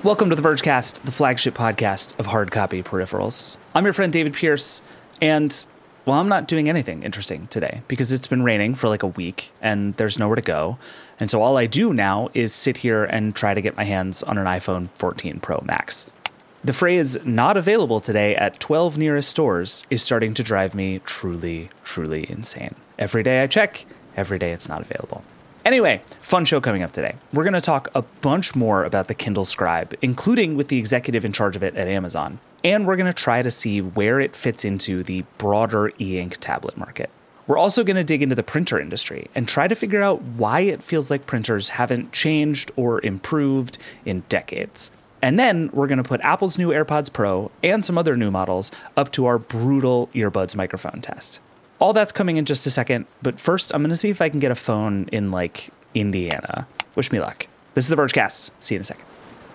Welcome to the Vergecast, the flagship podcast of hard copy peripherals. I'm your friend David Pierce, and, well, I'm not doing anything interesting today because it's been raining for like a week and there's nowhere to go. And so all I do now is sit here and try to get my hands on an iPhone 14 Pro Max. The phrase "not available today" at 12 nearest stores is starting to drive me truly, truly insane. Every day I check, every day it's not available. Anyway, fun show coming up today. We're going to talk a bunch more about the Kindle Scribe, including with the executive in charge of it at Amazon. And we're going to try to see where it fits into the broader e-ink tablet market. We're also going to dig into the printer industry and try to figure out why it feels like printers haven't changed or improved in decades. And then we're going to put Apple's new AirPods Pro and some other new models up to our brutal earbuds microphone test. All that's coming in just a second, but first I'm going to see if I can get a phone in, like, Indiana. Wish me luck. This is the Vergecast. See you in a second.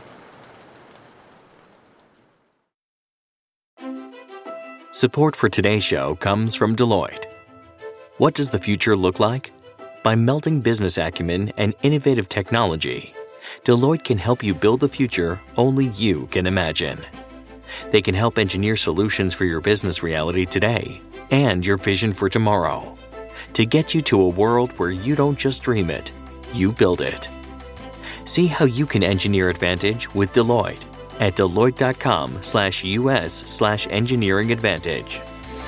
Support for today's show comes from Deloitte. What does the future look like? By melting business acumen and innovative technology, Deloitte can help you build the future only you can imagine. They can help engineer solutions for your business reality today and your vision for tomorrow to get you to a world where you don't just dream it, you build it. See how you can engineer advantage with Deloitte at deloitte.com/US/engineering advantage.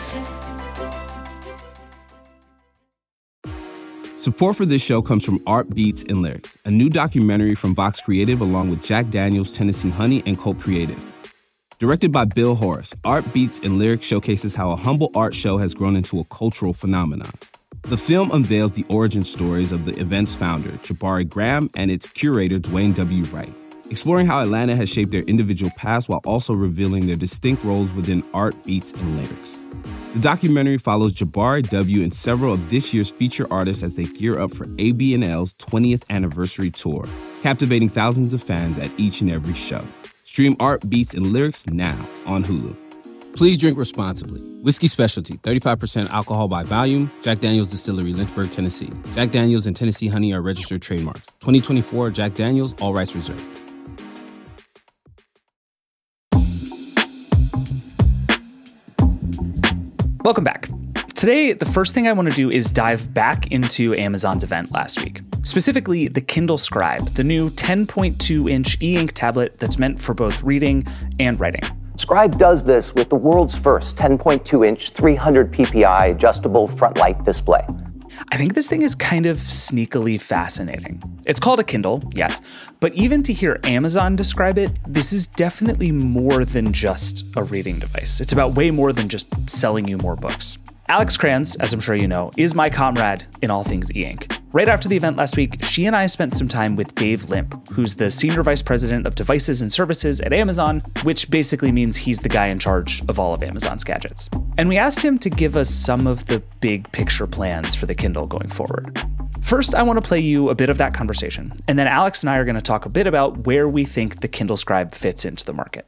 Support for this show comes from Art Beats and Lyrics, a new documentary from Vox Creative along with Jack Daniels, Tennessee Honey, and Cult Creative. Directed by Bill Horace, Art Beats and Lyrics showcases how a humble art show has grown into a cultural phenomenon. The film unveils the origin stories of the event's founder, Jabari Graham, and its curator, Dwayne W. Wright, exploring how Atlanta has shaped their individual paths while also revealing their distinct roles within Art Beats and Lyrics. The documentary follows Jabari W. and several of this year's feature artists as they gear up for AB&L's 20th anniversary tour, captivating thousands of fans at each and every show. Stream Art Beats and Lyrics now on Hulu. Please drink responsibly. Whiskey Specialty, 35% alcohol by volume. Jack Daniels Distillery, Lynchburg, Tennessee. Jack Daniels and Tennessee Honey are registered trademarks. 2024 Jack Daniels, all rights reserved. Welcome back. Today, the first thing I want to do is dive back into Amazon's event last week. Specifically, the Kindle Scribe, the new 10.2-inch e-ink tablet that's meant for both reading and writing. Scribe does this with the world's first 10.2-inch 300 ppi adjustable front light display. I think this thing is kind of sneakily fascinating. It's called a Kindle, yes, but even to hear Amazon describe it, this is definitely more than just a reading device. It's about way more than just selling you more books. Alex Kranz, as I'm sure you know, is my comrade in all things e-ink. Right after the event last week, she and I spent some time with Dave Limp, who's the Senior Vice President of Devices and Services at Amazon, which basically means he's the guy in charge of all of Amazon's gadgets. And we asked him to give us some of the big picture plans for the Kindle going forward. First, I want to play you a bit of that conversation, and then Alex and I are going to talk a bit about where we think the Kindle Scribe fits into the market.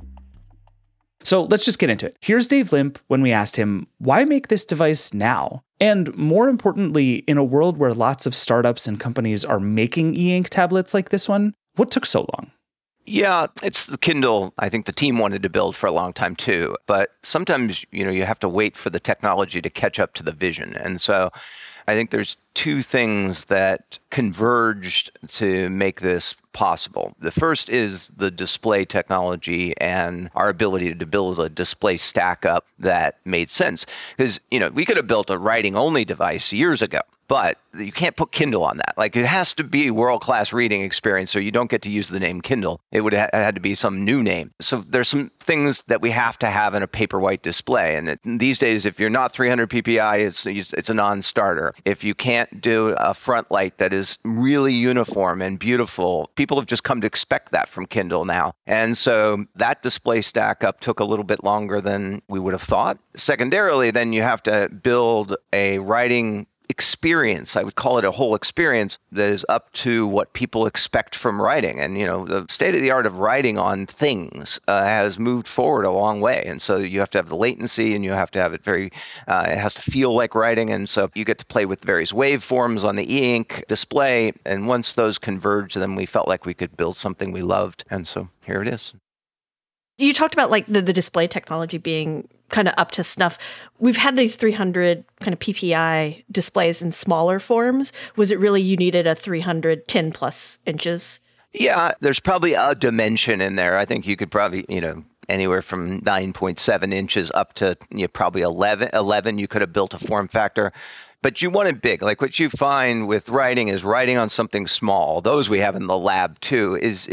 So let's just get into it. Here's Dave Limp when we asked him, why make this device now? And more importantly, in a world where lots of startups and companies are making e-ink tablets like this one, what took so long? Yeah, it's the Kindle I think the team wanted to build for a long time too. But sometimes, you have to wait for the technology to catch up to the vision. And so I think there's two things that converged to make this possible. The first is the display technology and our ability to build a display stack up that made sense. Because, we could have built a writing-only device years ago, but you can't put Kindle on that. Like, it has to be world-class reading experience, so you don't get to use the name Kindle. It would have had to be some new name. So there's some things that we have to have in a Paperwhite display. And these days, if you're not 300 ppi, it's a non-starter. If you can't do a front light that is really uniform and beautiful, people have just come to expect that from Kindle now. And so that display stack up took a little bit longer than we would have thought. Secondarily, then you have to build a writing experience. I would call it a whole experience that is up to what people expect from writing. And, the state of the art of writing on things has moved forward a long way. And so you have to have the latency, and you have to have it it has to feel like writing. And so you get to play with various waveforms on the e-ink display. And once those converge, then we felt like we could build something we loved. And so here it is. You talked about like the display technology being kind of up to snuff. We've had these 300 kind of PPI displays in smaller forms. Was it really you needed a 310 plus inches? Yeah, there's probably a dimension in there. I think you could probably, anywhere from 9.7 inches up to probably 11. You could have built a form factor. But you want it big. Like what you find with writing is writing on something small. Those we have in the lab too.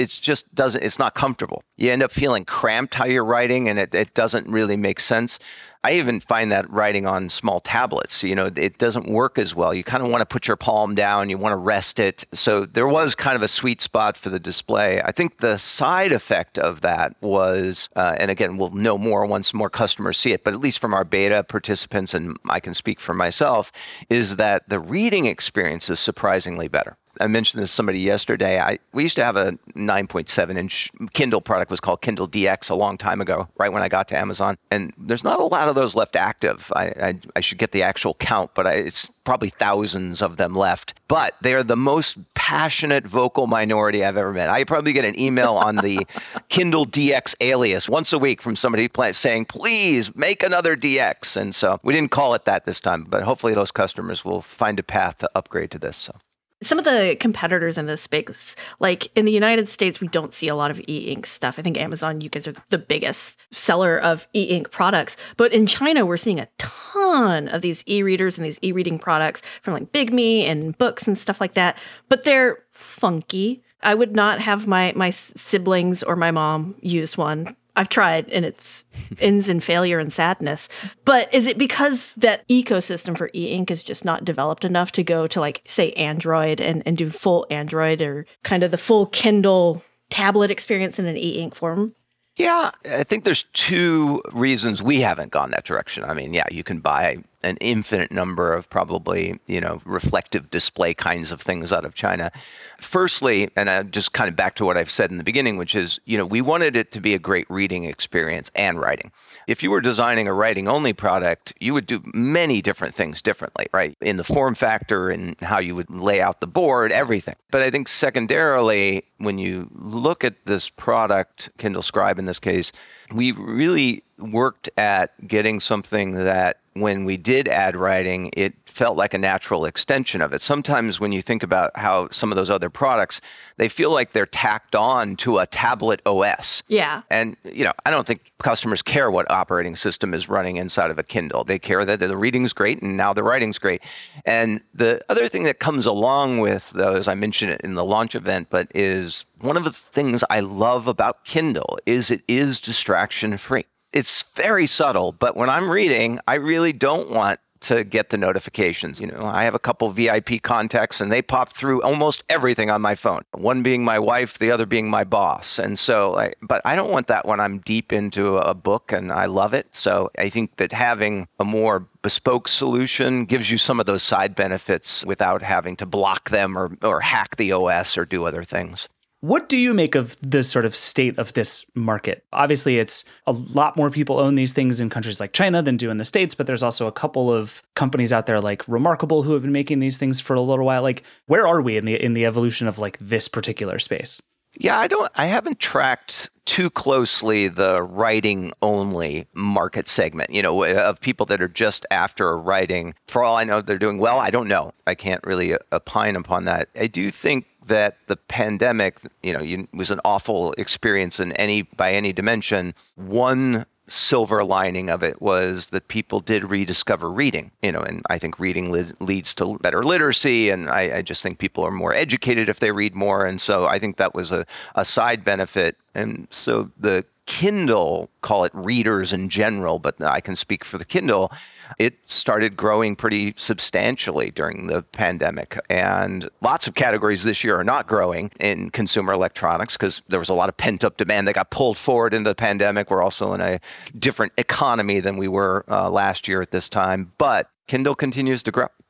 It's not comfortable. You end up feeling cramped how you're writing, and it doesn't really make sense. I even find that writing on small tablets, it doesn't work as well. You kind of want to put your palm down, you want to rest it. So there was kind of a sweet spot for the display. I think the side effect of that was, and again, we'll know more once more customers see it, but at least from our beta participants, and I can speak for myself, is that the reading experience is surprisingly better. I mentioned this to somebody yesterday. We used to have a 9.7-inch Kindle product, was called Kindle DX a long time ago, right when I got to Amazon. And there's not a lot of those left active. I should get the actual count, but it's probably thousands of them left. But they are the most passionate vocal minority I've ever met. I probably get an email on the Kindle DX alias once a week from somebody saying, please make another DX. And so we didn't call it that this time, but hopefully those customers will find a path to upgrade to this. So. Some of the competitors in this space, like in the United States, we don't see a lot of e-ink stuff. I think Amazon, you guys are the biggest seller of e-ink products. But in China, we're seeing a ton of these e-readers and these e-reading products from like Bigme and books and stuff like that. But they're funky. I would not have my siblings or my mom use one. I've tried, and it ends in failure and sadness. But is it because that ecosystem for e-ink is just not developed enough to go to, like, say, Android and do full Android or kind of the full Kindle tablet experience in an e-ink form? Yeah, I think there's two reasons we haven't gone that direction. I mean, yeah, you can buy an infinite number of probably, reflective display kinds of things out of China. Firstly, and I just kind of back to what I've said in the beginning, which is, we wanted it to be a great reading experience and writing. If you were designing a writing-only product, you would do many different things differently, right? In the form factor and how you would lay out the board, everything. But I think secondarily, when you look at this product, Kindle Scribe in this case, we really worked at getting something that when we did add writing, it felt like a natural extension of it. Sometimes when you think about how some of those other products, they feel like they're tacked on to a tablet OS. Yeah. And, I don't think customers care what operating system is running inside of a Kindle. They care that the reading's great and now the writing's great. And the other thing that comes along with those, I mentioned it in the launch event, but is one of the things I love about Kindle is it is distraction free. It's very subtle, but when I'm reading, I really don't want to get the notifications. I have a couple VIP contacts and they pop through almost everything on my phone. One being my wife, the other being my boss. And so, but I don't want that when I'm deep into a book and I love it. So I think that having a more bespoke solution gives you some of those side benefits without having to block them or hack the OS or do other things. What do you make of the sort of state of this market? Obviously, it's a lot more people own these things in countries like China than do in the States, but there's also a couple of companies out there like Remarkable who have been making these things for a little while. Like, where are we in the evolution of like this particular space? Yeah, I haven't tracked too closely the writing only market segment, of people that are just after writing. For all I know, they're doing well. I don't know. I can't really opine upon that. I do think that the pandemic, was an awful experience by any dimension. One silver lining of it was that people did rediscover reading, and I think reading leads to better literacy. And I just think people are more educated if they read more. And so I think that was a side benefit. And so the Kindle, call it readers in general, but I can speak for the Kindle, it started growing pretty substantially during the pandemic. And lots of categories this year are not growing in consumer electronics because there was a lot of pent-up demand that got pulled forward into the pandemic. We're also in a different economy than we were last year at this time, but Kindle continues to grow.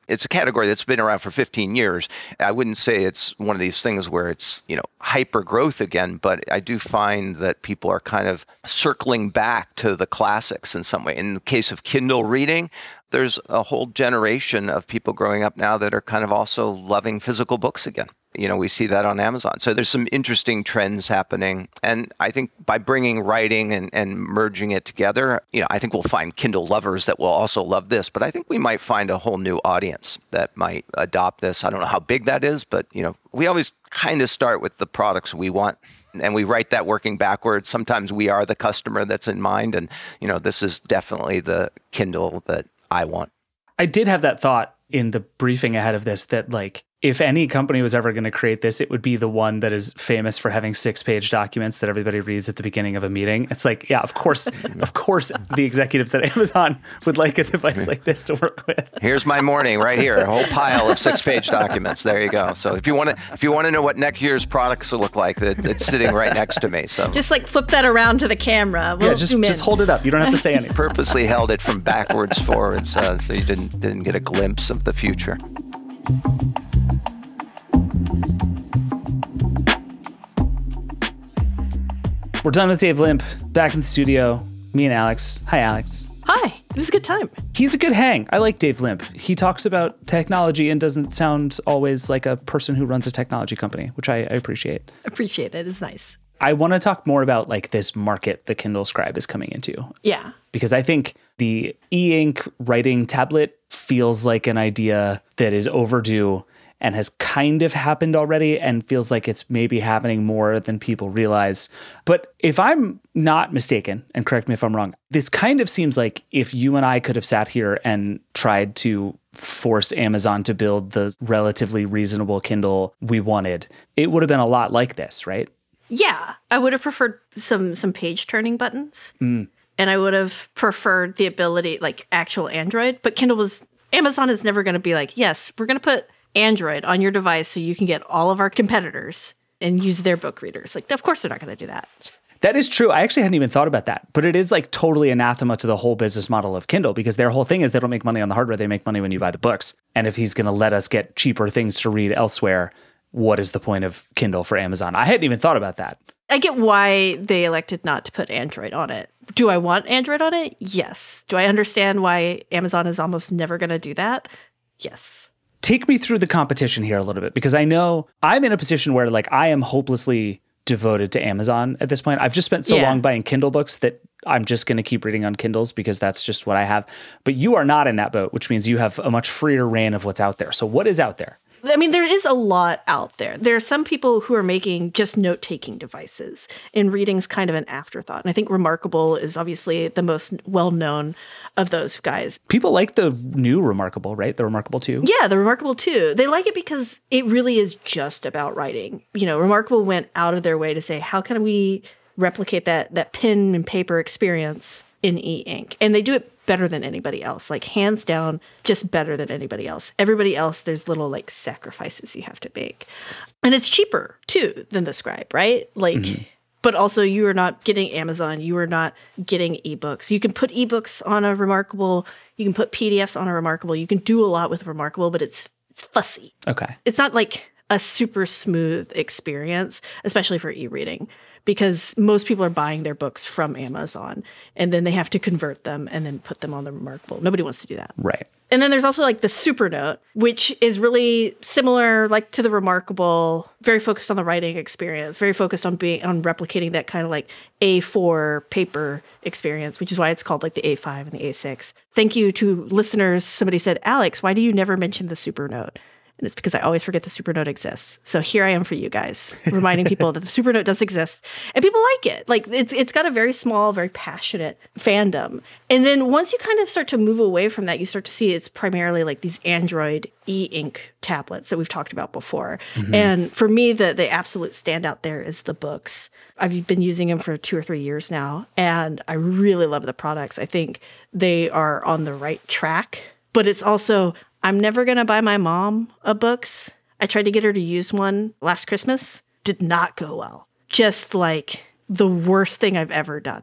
It's a category that's been around for 15 years. I wouldn't say it's one of these things where it's, hyper growth again, but I do find that people are kind of circling back to the classics in some way. In the case of Kindle reading, there's a whole generation of people growing up now that are kind of also loving physical books again. We see that on Amazon. So there's some interesting trends happening. And I think by bringing writing and merging it together, I think we'll find Kindle lovers that will also love this. But I think we might find a whole new audience that might adopt this. I don't know how big that is, but, we always kind of start with the products we want. And we write that working backwards. Sometimes we are the customer that's in mind. And, this is definitely the Kindle that I want. I did have that thought in the briefing ahead of this that if any company was ever going to create this, it would be the one that is famous for having 6-page documents that everybody reads at the beginning of a meeting. It's yeah, of course, the executives at Amazon would like a device like this to work with. Here's my morning right here, a whole pile of 6-page documents. There you go. So if you want to know what next year's products will look like, it's sitting right next to me. So just flip that around to the camera. We'll just hold it up. You don't have to say anything. Purposely held it from backwards forwards, so you didn't get a glimpse of the future. We're done with Dave Limp, back in the studio, me and Alex. Hi, Alex. Hi, it was a good time. He's a good hang. I like Dave Limp. He talks about technology and doesn't sound always like a person who runs a technology company, which I appreciate. Appreciate it. It's nice. I want to talk more about this market the Kindle Scribe is coming into. Yeah. Because I think the e-ink writing tablet feels like an idea that is overdue and has kind of happened already and feels like it's maybe happening more than people realize. But if I'm not mistaken, and correct me if I'm wrong, this kind of seems like if you and I could have sat here and tried to force Amazon to build the relatively reasonable Kindle we wanted, it would have been a lot like this, right? Yeah, I would have preferred some page turning buttons. And I would have preferred the ability, actual Android. But Amazon is never going to be yes, we're going to put Android on your device so you can get all of our competitors and use their book readers. Of course they're not going to do that. That is true. I actually hadn't even thought about that, but it is totally anathema to the whole business model of Kindle because their whole thing is they don't make money on the hardware. They make money when you buy the books. And if he's going to let us get cheaper things to read elsewhere, what is the point of Kindle for Amazon? I hadn't even thought about that. I get why they elected not to put Android on it. Do I want Android on it? Yes. Do I understand why Amazon is almost never going to do that? Yes. Take me through the competition here a little bit, because I know I'm in a position where I am hopelessly devoted to Amazon at this point. I've just spent so long buying Kindle books that I'm just going to keep reading on Kindles because that's just what I have. But you are not in that boat, which means you have a much freer reign of what's out there. So what is out there? I mean, there is a lot out there. There are some people who are making just note-taking devices, and reading's kind of an afterthought. And I think Remarkable is obviously the most well-known of those guys. People like the new Remarkable, right? The Remarkable 2? Yeah, the Remarkable 2. They like it because it really is just about writing. Remarkable went out of their way to say, how can we replicate that pen and paper experience in e-ink? And they do it better than anybody else, hands down, just better than anybody else. Everybody else, there's little sacrifices you have to make. And it's cheaper too than the Scribe, right? But also you are not getting Amazon, you are not getting ebooks. You can put ebooks on a Remarkable, you can put PDFs on a Remarkable, you can do a lot with Remarkable, but it's fussy. Okay. It's not a super smooth experience, especially for e-reading, because most people are buying their books from Amazon and then they have to convert them and then put them on the Remarkable. Nobody wants to do that. Right. And then there's also the Supernote, which is really similar to the Remarkable, very focused on the writing experience, very focused on replicating that kind of A4 paper experience, which is why it's called the A5 and the A6. Thank you to listeners. Somebody said, Alex, why do you never mention the Supernote? And it's because I always forget the Supernote exists. So here I am for you guys, reminding people that the Supernote does exist. And people like it. It's got a very small, very passionate fandom. And then once you kind of start to move away from that, you start to see it's primarily these Android e-ink tablets that we've talked about before. Mm-hmm. And for me, the absolute standout there is the books. I've been using them for 2 or 3 years now, and I really love the products. I think they are on the right track. But it's also, I'm never going to buy my mom a books. I tried to get her to use one last Christmas. Did not go well. Just the worst thing I've ever done.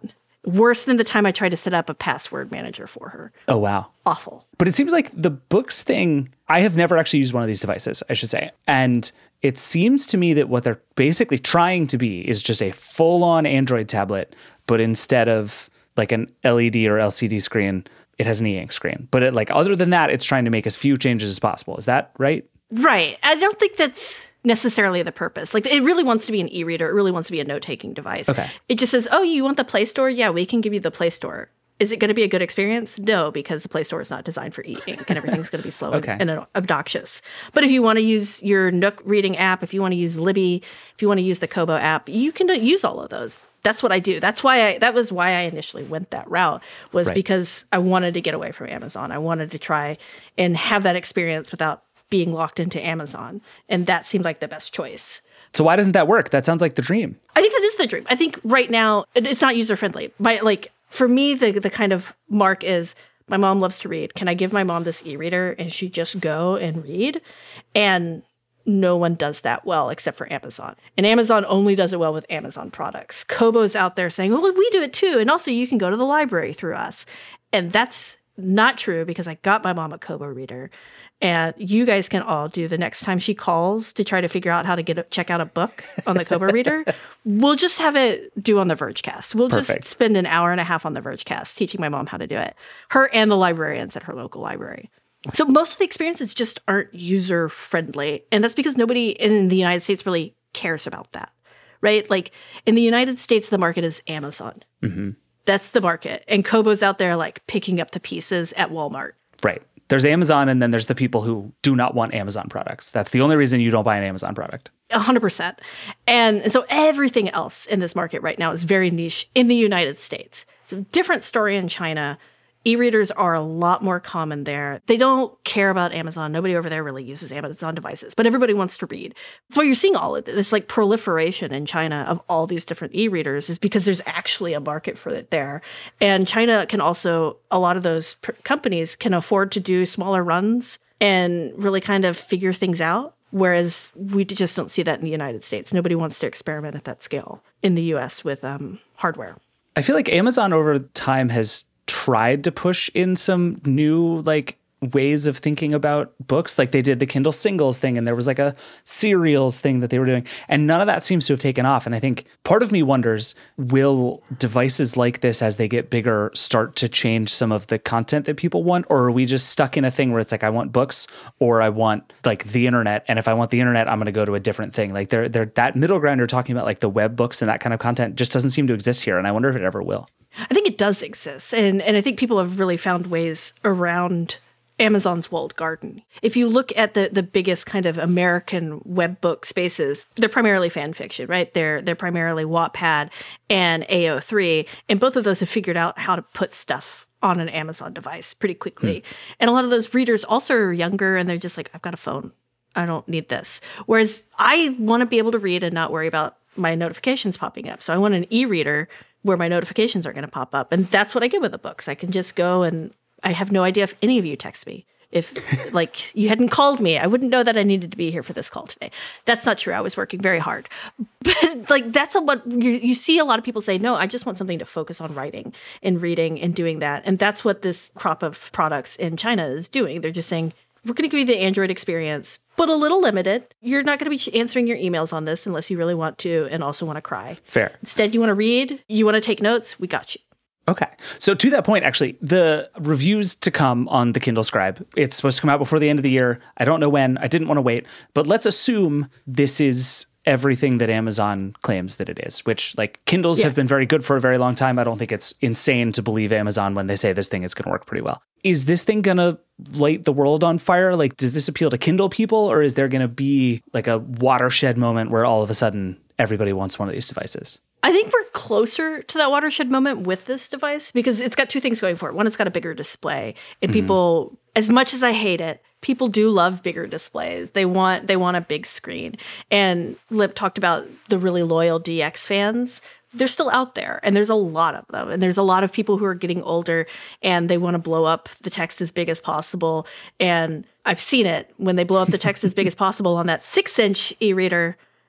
Worse than the time I tried to set up a password manager for her. Oh, wow. Awful. But it seems like the books thing, I have never actually used one of these devices, I should say. And it seems to me that what they're basically trying to be is just a full-on Android tablet, but instead of like an LED or LCD screen, it has an e-ink screen. But other than that, it's trying to make as few changes as possible. Is that right? Right. I don't think that's necessarily the purpose. Like, it really wants to be an e-reader. It really wants to be a note-taking device. Okay. It just says, oh, you want the Play Store? Yeah, we can give you the Play Store. Is it going to be a good experience? No, because the Play Store is not designed for e-ink and everything's going to be slow and obnoxious. But if you want to use your Nook reading app, if you want to use Libby, if you want to use the Kobo app, you can use all of those. That's what I do. That was why I initially went that route, was because I wanted to get away from Amazon. I wanted to try and have that experience without being locked into Amazon. And that seemed like the best choice. So why doesn't that work? That sounds like the dream. I think that is the dream. I think right now it's not user-friendly. For me, the kind of mark is my mom loves to read. Can I give my mom this e-reader and she just go and read? And no one does that well except for Amazon. And Amazon only does it well with Amazon products. Kobo's out there saying, well, we do it too. And also you can go to the library through us. And that's not true, because I got my mom a Kobo reader. And you guys can all do, the next time she calls to try to figure out how to check out a book on the Kobo reader, we'll just have it do on the Vergecast. We'll just spend an hour and a half on the Vergecast teaching my mom how to do it. Her and the librarians at her local library. So most of the experiences just aren't user-friendly. And that's because nobody in the United States really cares about that, right? Like, in the United States, the market is Amazon. Mm-hmm. That's the market. And Kobo's out there, like, picking up the pieces at Walmart. Right. There's Amazon, and then there's the people who do not want Amazon products. That's the only reason you don't buy an Amazon product. 100%. And so everything else in this market right now is very niche in the United States. It's a different story in China. E-readers are a lot more common there. They don't care about Amazon. Nobody over there really uses Amazon devices, but everybody wants to read. That's why you're seeing all of this like proliferation in China of all these different e-readers, is because there's actually a market for it there. And China can also, a lot of those companies can afford to do smaller runs and really kind of figure things out. Whereas we just don't see that in the United States. Nobody wants to experiment at that scale in the US with hardware. I feel like Amazon over time has tried to push in some new ways of thinking about books. Like they did the Kindle singles thing, and there was like a serials thing that they were doing, and none of that seems to have taken off. And I think part of me wonders, will devices like this, as they get bigger, start to change some of the content that people want? Or are we just stuck in a thing where it's like, I want books or I want like the internet, and if I want the internet, I'm going to go to a different thing. Like they're that middle ground you're talking about, like the web books and that kind of content, just doesn't seem to exist here. And I wonder if it ever will. I think it does exist. And I think people have really found ways around Amazon's walled garden. If you look at the biggest kind of American web book spaces, they're primarily fan fiction, right? They're primarily Wattpad and AO3. And both of those have figured out how to put stuff on an Amazon device pretty quickly. And a lot of those readers also are younger, and they're just like, I've got a phone. I don't need this. Whereas I want to be able to read and not worry about my notifications popping up. So I want an e-reader where my notifications are going to pop up. And that's what I get with the books. I can just go, and I have no idea if any of you text me. If like you hadn't called me, I wouldn't know that I needed to be here for this call today. That's not true. I was working very hard. But like that's what you see a lot of people say, no, I just want something to focus on writing and reading and doing that. And that's what this crop of products in China is doing. They're just saying, we're going to give you the Android experience, but a little limited. You're not going to be answering your emails on this unless you really want to and also want to cry. Fair. Instead, you want to read, you want to take notes, we got you. Okay. So to that point, actually, the reviews to come on the Kindle Scribe, it's supposed to come out before the end of the year. I don't know when. I didn't want to wait. But let's assume this is everything that Amazon claims that it is, which like Kindles have been very good for a very long time. I don't think it's insane to believe Amazon when they say this thing is going to work pretty well. Is this thing going to light the world on fire? Like, does this appeal to Kindle people, or is there going to be like a watershed moment where all of a sudden everybody wants one of these devices? I think we're closer to that watershed moment with this device because it's got two things going for it. One, it's got a bigger display, and people, as much as I hate it, people do love bigger displays. They want a big screen. And Lip talked about the really loyal DX fans. They're still out there, and there's a lot of them. And there's a lot of people who are getting older, and they want to blow up the text as big as possible. And I've seen it when they blow up the text as big as possible on that 6-inch e-reader.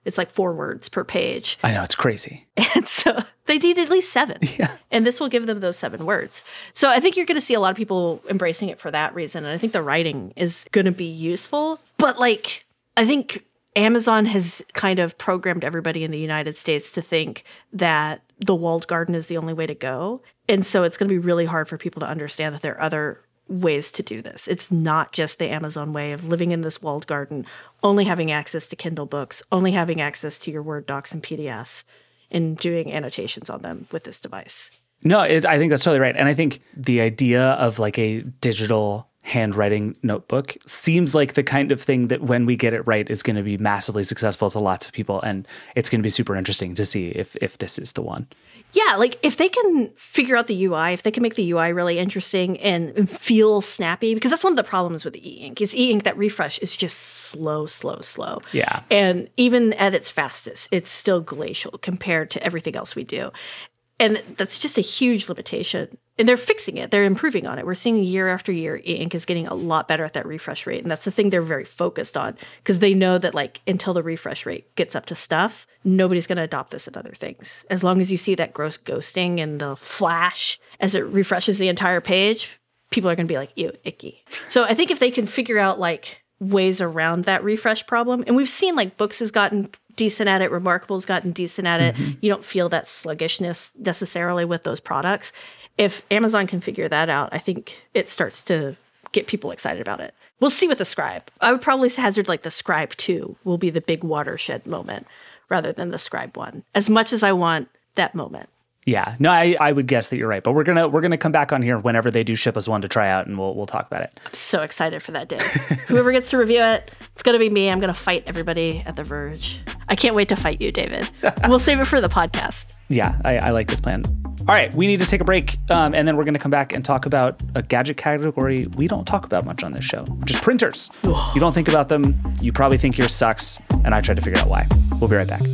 It's like 4 words per page. I know, it's crazy. And so they need at least 7. Yeah. And this will give them those 7 words. So I think you're going to see a lot of people embracing it for that reason. And I think the writing is going to be useful. But like, I think Amazon has kind of programmed everybody in the United States to think that the walled garden is the only way to go. And so it's going to be really hard for people to understand that there are other ways to do this. It's not just the Amazon way of living in this walled garden, only having access to Kindle books, only having access to your Word docs and PDFs, and doing annotations on them with this device. No, I think that's totally right. And I think the idea of like a digital handwriting notebook seems like the kind of thing that when we get it right is going to be massively successful to lots of people. And it's going to be super interesting to see if this is the one. Yeah, like if they can figure out the UI, if they can make the UI really interesting and feel snappy, because that's one of the problems with e-ink is e-ink, that refresh is just slow. Yeah. And even at its fastest, it's still glacial compared to everything else we do. And that's just a huge limitation. And they're fixing it. They're improving on it. We're seeing year after year, e-ink is getting a lot better at that refresh rate. And that's the thing they're very focused on because they know that like until the refresh rate gets up to stuff, nobody's going to adopt this in other things. As long as you see that gross ghosting and the flash as it refreshes the entire page, people are going to be like, ew, icky. So I think if they can figure out like ways around that refresh problem, and we've seen like Books has gotten decent at it, Remarkable's gotten decent at it. You don't feel that sluggishness necessarily with those products. If Amazon can figure that out, I think it starts to get people excited about it. We'll see with the Scribe. I would probably hazard like the Scribe 2 will be the big watershed moment rather than the Scribe 1, as much as I want that moment. Yeah, no, I would guess that you're right, but we're gonna come back on here whenever they do ship us one to try out, and we'll talk about it. I'm so excited for that day. Whoever gets to review it, it's gonna be me. I'm gonna fight everybody at The Verge. I can't wait to fight you, David. We'll save it for the podcast. Yeah, I like this plan. All right, we need to take a break, and then we're going to come back and talk about a gadget category we don't talk about much on this show, which is printers. You don't think about them, you probably think yours sucks, and I try to figure out why. We'll be right back.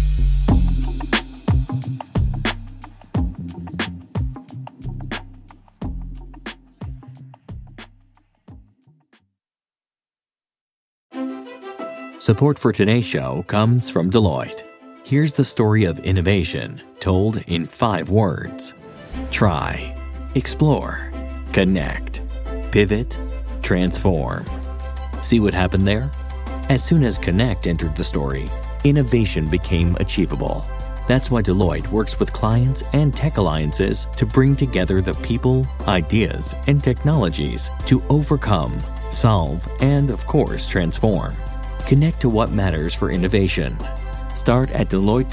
Support for today's show comes from Deloitte. Here's the story of innovation told in 5 words. Try, explore, connect, pivot, transform. See what happened there? As soon as connect entered the story, innovation became achievable. That's why Deloitte works with clients and tech alliances to bring together the people, ideas, and technologies to overcome, solve, and of course, transform. Connect to what matters for innovation. Start at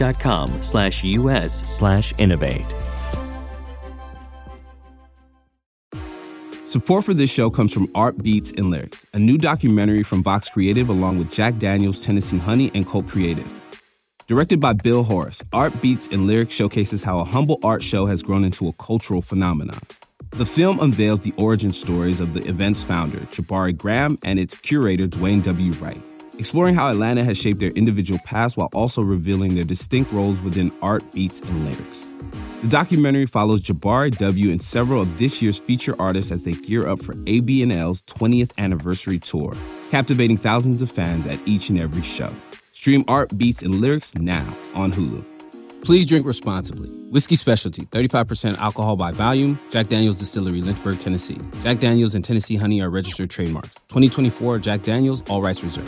Deloitte.com/US/innovate. Support for this show comes from Art Beats and Lyrics, a new documentary from Vox Creative along with Jack Daniels, Tennessee Honey, and Colt Creative. Directed by Bill Horace, Art Beats and Lyrics showcases how a humble art show has grown into a cultural phenomenon. The film unveils the origin stories of the event's founder, Jabari Graham, and its curator, Dwayne W. Wright, exploring how Atlanta has shaped their individual paths while also revealing their distinct roles within art, beats, and lyrics. The documentary follows Jabari W. and several of this year's feature artists as they gear up for AB&L's 20th anniversary tour, captivating thousands of fans at each and every show. Stream Art, Beats, and Lyrics now on Hulu. Please drink responsibly. Whiskey Specialty, 35% alcohol by volume. Jack Daniel's Distillery, Lynchburg, Tennessee. Jack Daniel's and Tennessee Honey are registered trademarks. 2024 Jack Daniel's, all rights reserved.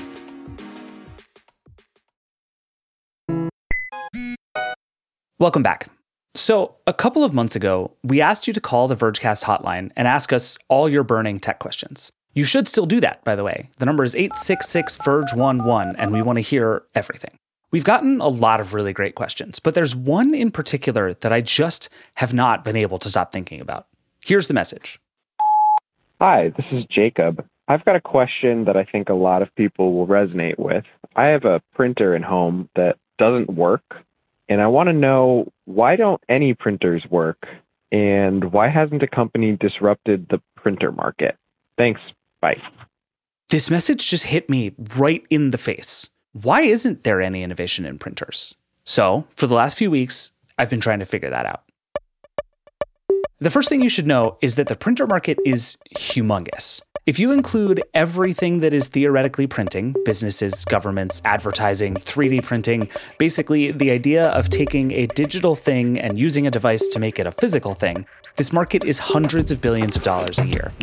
Welcome back. So a couple of months ago, we asked you to call the Vergecast hotline and ask us all your burning tech questions. You should still do that, by the way. The number is 866-VERGE11, and we want to hear everything. We've gotten a lot of really great questions, but there's one in particular that I just have not been able to stop thinking about. Here's the message. Hi, this is Jacob. I've got a question that I think a lot of people will resonate with. I have a printer at home that doesn't work, and I want to know, why don't any printers work, and why hasn't a company disrupted the printer market? Thanks. Bye. This message just hit me right in the face. Why isn't there any innovation in printers? So, for the last few weeks, I've been trying to figure that out. The first thing you should know is that the printer market is humongous. If you include everything that is theoretically printing, businesses, governments, advertising, 3D printing, basically the idea of taking a digital thing and using a device to make it a physical thing, this market is hundreds of billions of dollars a year.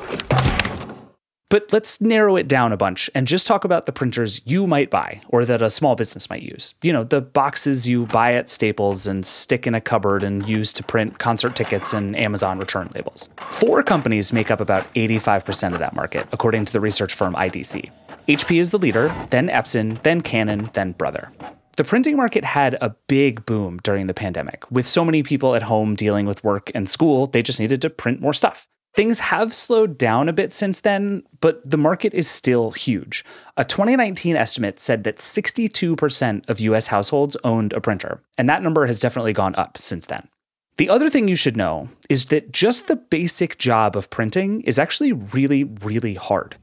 But let's narrow it down a bunch and just talk about the printers you might buy or that a small business might use. You know, the boxes you buy at Staples and stick in a cupboard and use to print concert tickets and Amazon return labels. 4 companies make up about 85% of that market, according to the research firm IDC. HP is the leader, then Epson, then Canon, then Brother. The printing market had a big boom during the pandemic. With so many people at home dealing with work and school, they just needed to print more stuff. Things have slowed down a bit since then, but the market is still huge. A 2019 estimate said that 62% of US households owned a printer, and that number has definitely gone up since then. The other thing you should know is that just the basic job of printing is actually really, really hard.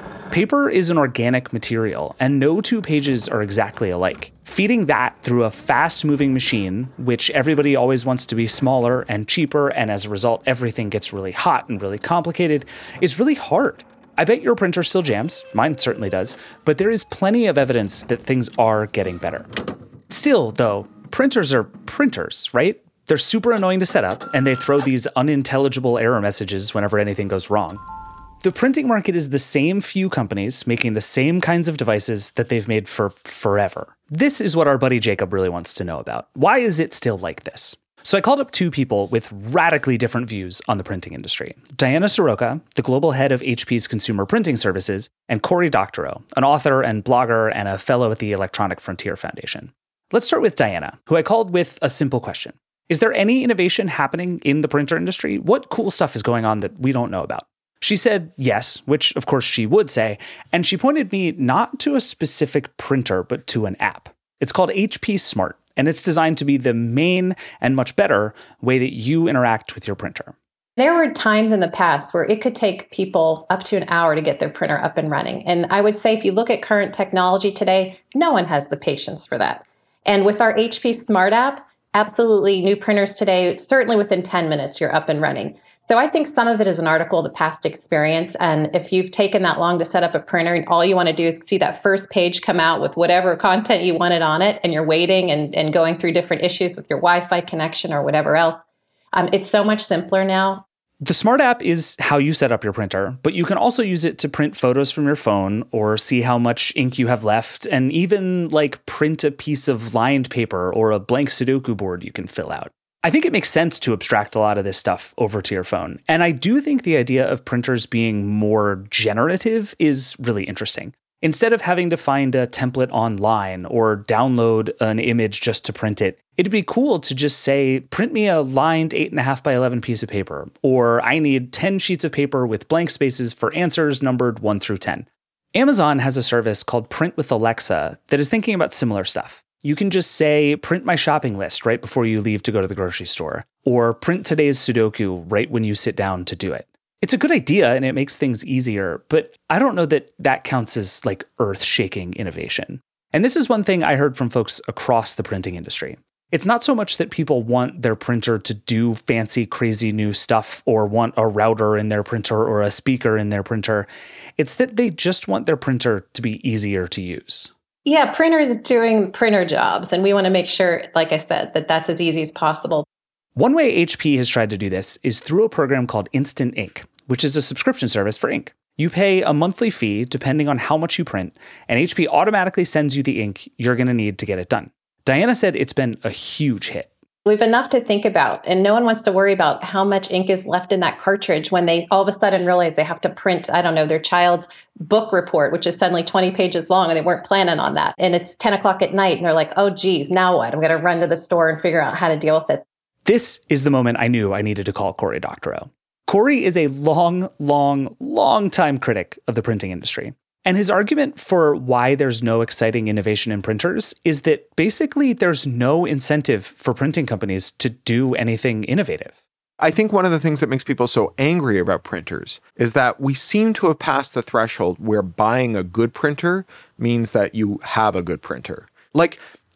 Paper is an organic material, and no 2 pages are exactly alike. Feeding that through a fast-moving machine, which everybody always wants to be smaller and cheaper, and as a result, everything gets really hot and really complicated, is really hard. I bet your printer still jams, mine certainly does, but there is plenty of evidence that things are getting better. Still, though, printers are printers, right? They're super annoying to set up, and they throw these unintelligible error messages whenever anything goes wrong. The printing market is the same few companies making the same kinds of devices that they've made for forever. This is what our buddy Jacob really wants to know about. Why is it still like this? So I called up 2 people with radically different views on the printing industry. Diana Soroka, the global head of HP's consumer printing services, and Cory Doctorow, an author and blogger and a fellow at the Electronic Frontier Foundation. Let's start with Diana, who I called with a simple question. Is there any innovation happening in the printer industry? What cool stuff is going on that we don't know about? She said yes, which of course she would say, and she pointed me not to a specific printer, but to an app. It's called HP Smart, and it's designed to be the main and much better way that you interact with your printer. There were times in the past where it could take people up to an hour to get their printer up and running. And I would say if you look at current technology today, no one has the patience for that. And with our HP Smart app, absolutely new printers today, certainly within 10 minutes, you're up and running. So I think some of it is an article of the past experience. And if you've taken that long to set up a printer and all you want to do is see that first page come out with whatever content you wanted on it, and you're waiting and going through different issues with your Wi-Fi connection or whatever else, it's so much simpler now. The Smart app is how you set up your printer, but you can also use it to print photos from your phone or see how much ink you have left, and even print a piece of lined paper or a blank Sudoku board you can fill out. I think it makes sense to abstract a lot of this stuff over to your phone. And I do think the idea of printers being more generative is really interesting. Instead of having to find a template online or download an image just to print it, it'd be cool to just say, print me a lined 8.5 by 11 piece of paper, or I need 10 sheets of paper with blank spaces for answers numbered 1 through 10. Amazon has a service called Print with Alexa that is thinking about similar stuff. You can just say, print my shopping list right before you leave to go to the grocery store, or print today's Sudoku right when you sit down to do it. It's a good idea and it makes things easier, but I don't know that that counts as earth-shaking innovation. And this is one thing I heard from folks across the printing industry. It's not so much that people want their printer to do fancy, crazy new stuff or want a router in their printer or a speaker in their printer. It's that they just want their printer to be easier to use. Yeah, printers doing printer jobs, and we want to make sure, like I said, that that's as easy as possible. One way HP has tried to do this is through a program called Instant Ink, which is a subscription service for ink. You pay a monthly fee depending on how much you print, and HP automatically sends you the ink you're going to need to get it done. Diana said it's been a huge hit. We have enough to think about, and no one wants to worry about how much ink is left in that cartridge when they all of a sudden realize they have to print, their child's book report, which is suddenly 20 pages long, and they weren't planning on that. And it's 10 o'clock at night, and they're like, oh, geez, now what? I'm going to run to the store and figure out how to deal with this. This is the moment I knew I needed to call Cory Doctorow. Cory is a long time critic of the printing industry. And his argument for why there's no exciting innovation in printers is that basically there's no incentive for printing companies to do anything innovative. I think one of the things that makes people so angry about printers is that we seem to have passed the threshold where buying a good printer means that you have a good printer.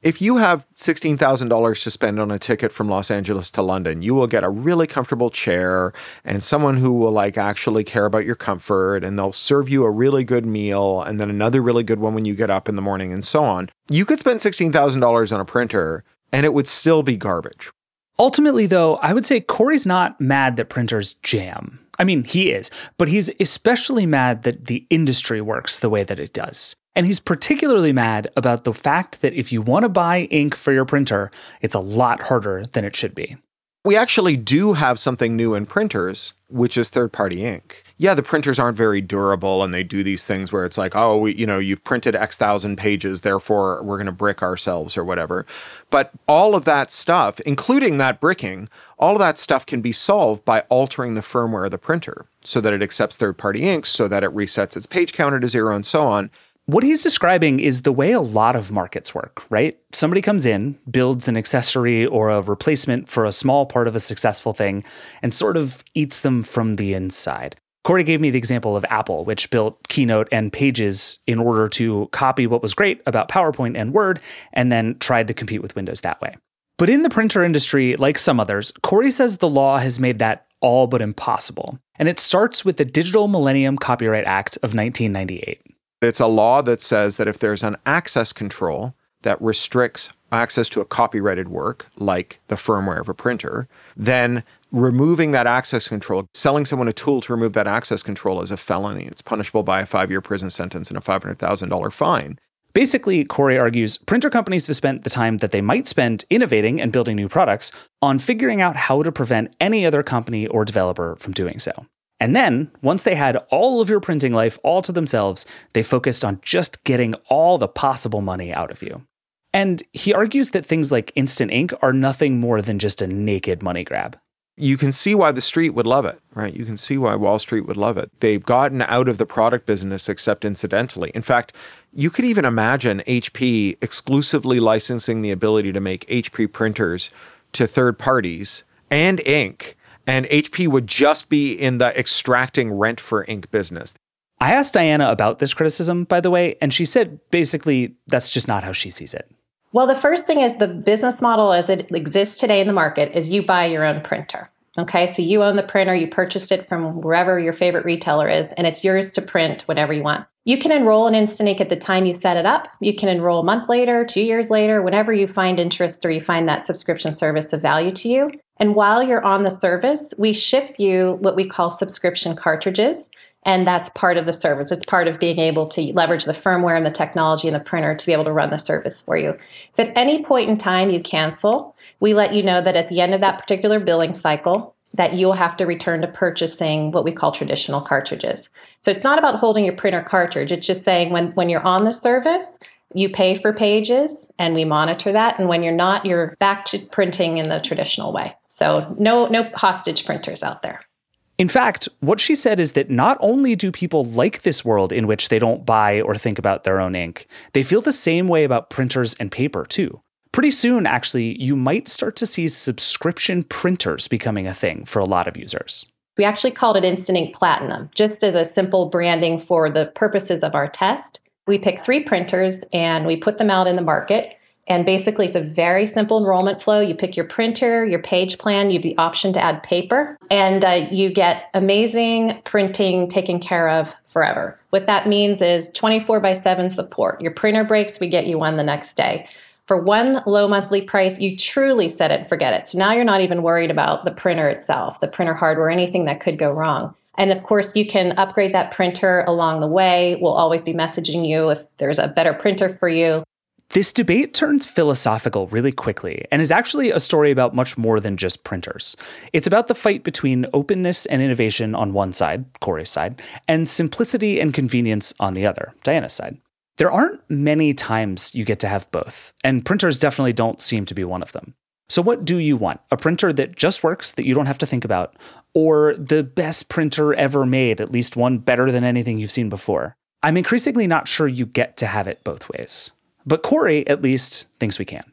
If you have $16,000 to spend on a ticket from Los Angeles to London, you will get a really comfortable chair and someone who will actually care about your comfort, and they'll serve you a really good meal and then another really good one when you get up in the morning and so on. You could spend $16,000 on a printer and it would still be garbage. Ultimately, though, I would say Corey's not mad that printers jam. I mean, he is, but he's especially mad that the industry works the way that it does. And he's particularly mad about the fact that if you want to buy ink for your printer, it's a lot harder than it should be. We actually do have something new in printers, which is third-party ink. Yeah, the printers aren't very durable, and they do these things where it's like, oh, you've printed X thousand pages, therefore we're going to brick ourselves or whatever. But all of that stuff, including that bricking, all of that stuff can be solved by altering the firmware of the printer so that it accepts third-party inks, so that it resets its page counter to 0 and so on. What he's describing is the way a lot of markets work, right? Somebody comes in, builds an accessory or a replacement for a small part of a successful thing, and sort of eats them from the inside. Corey gave me the example of Apple, which built Keynote and Pages in order to copy what was great about PowerPoint and Word, and then tried to compete with Windows that way. But in the printer industry, like some others, Corey says the law has made that all but impossible. And it starts with the Digital Millennium Copyright Act of 1998. It's a law that says that if there's an access control that restricts access to a copyrighted work, like the firmware of a printer, then removing that access control, selling someone a tool to remove that access control is a felony. It's punishable by a 5-year prison sentence and a $500,000 fine. Basically, Corey argues, printer companies have spent the time that they might spend innovating and building new products on figuring out how to prevent any other company or developer from doing so. And then, once they had all of your printing life all to themselves, they focused on just getting all the possible money out of you. And he argues that things like instant ink are nothing more than just a naked money grab. You can see why the street would love it, right? You can see why Wall Street would love it. They've gotten out of the product business except incidentally. In fact, you could even imagine HP exclusively licensing the ability to make HP printers to third parties and ink, and HP would just be in the extracting rent for ink business. I asked Diana about this criticism, by the way, and she said basically that's just not how she sees it. Well, the first thing is the business model as it exists today in the market is you buy your own printer. Okay, so you own the printer, you purchased it from wherever your favorite retailer is, and it's yours to print whenever you want. You can enroll in Instant Ink at the time you set it up. You can enroll a month later, 2 years later, whenever you find interest or you find that subscription service of value to you. And while you're on the service, we ship you what we call subscription cartridges. And that's part of the service. It's part of being able to leverage the firmware and the technology in the printer to be able to run the service for you. If at any point in time you cancel, we let you know that at the end of that particular billing cycle, that you'll have to return to purchasing what we call traditional cartridges. So it's not about holding your printer cartridge. It's just saying when you're on the service, you pay for pages and we monitor that. And when you're not, you're back to printing in the traditional way. So no hostage printers out there. In fact, what she said is that not only do people like this world in which they don't buy or think about their own ink, they feel the same way about printers and paper too. Pretty soon, actually, you might start to see subscription printers becoming a thing for a lot of users. We actually called it Instant Ink Platinum, just as a simple branding for the purposes of our test. We picked 3 printers and we put them out in the market. And basically, it's a very simple enrollment flow. You pick your printer, your page plan, you have the option to add paper, and you get amazing printing taken care of forever. What that means is 24/7 support. Your printer breaks, we get you one the next day. For one low monthly price, you truly set it and forget it. So now you're not even worried about the printer itself, the printer hardware, anything that could go wrong. And of course, you can upgrade that printer along the way. We'll always be messaging you if there's a better printer for you. This debate turns philosophical really quickly and is actually a story about much more than just printers. It's about the fight between openness and innovation on one side, Corey's side, and simplicity and convenience on the other, Diana's side. There aren't many times you get to have both, and printers definitely don't seem to be one of them. So what do you want? A printer that just works, that you don't have to think about, or the best printer ever made, at least one better than anything you've seen before? I'm increasingly not sure you get to have it both ways. But Corey, at least, thinks we can.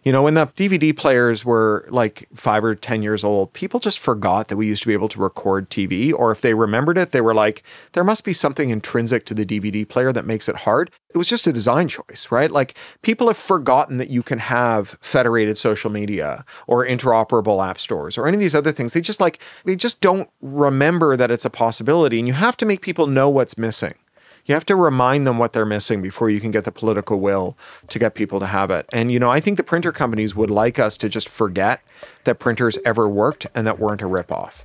You know, when the DVD players were like 5 or 10 years old, people just forgot that we used to be able to record TV. Or if they remembered it, they were like, there must be something intrinsic to the DVD player that makes it hard. It was just a design choice, right? Like, people have forgotten that you can have federated social media or interoperable app stores or any of these other things. They just don't remember that it's a possibility. And you have to make people know what's missing. You have to remind them what they're missing before you can get the political will to get people to have it. And, you know, I think the printer companies would like us to just forget that printers ever worked and that weren't a ripoff.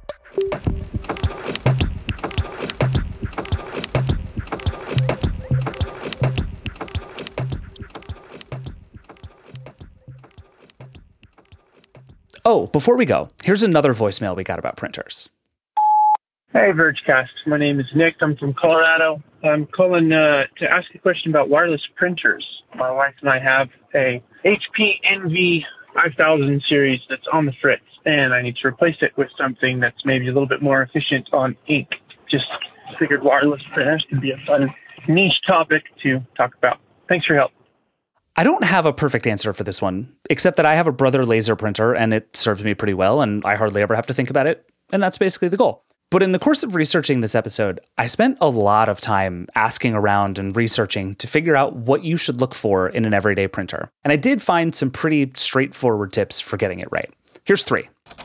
Oh, before we go, here's another voicemail we got about printers. Hey, Vergecast. My name is Nick. I'm from Colorado. I'm calling to ask a question about wireless printers. My wife and I have a HP Envy 5000 series that's on the fritz, and I need to replace it with something that's maybe a little bit more efficient on ink. Just figured wireless printers can be a fun niche topic to talk about. Thanks for your help. I don't have a perfect answer for this one, except that I have a Brother laser printer, and it serves me pretty well, and I hardly ever have to think about it, and that's basically the goal. But in the course of researching this episode, I spent a lot of time asking around and researching to figure out what you should look for in an everyday printer. And I did find some pretty straightforward tips for getting it right. Here's 3.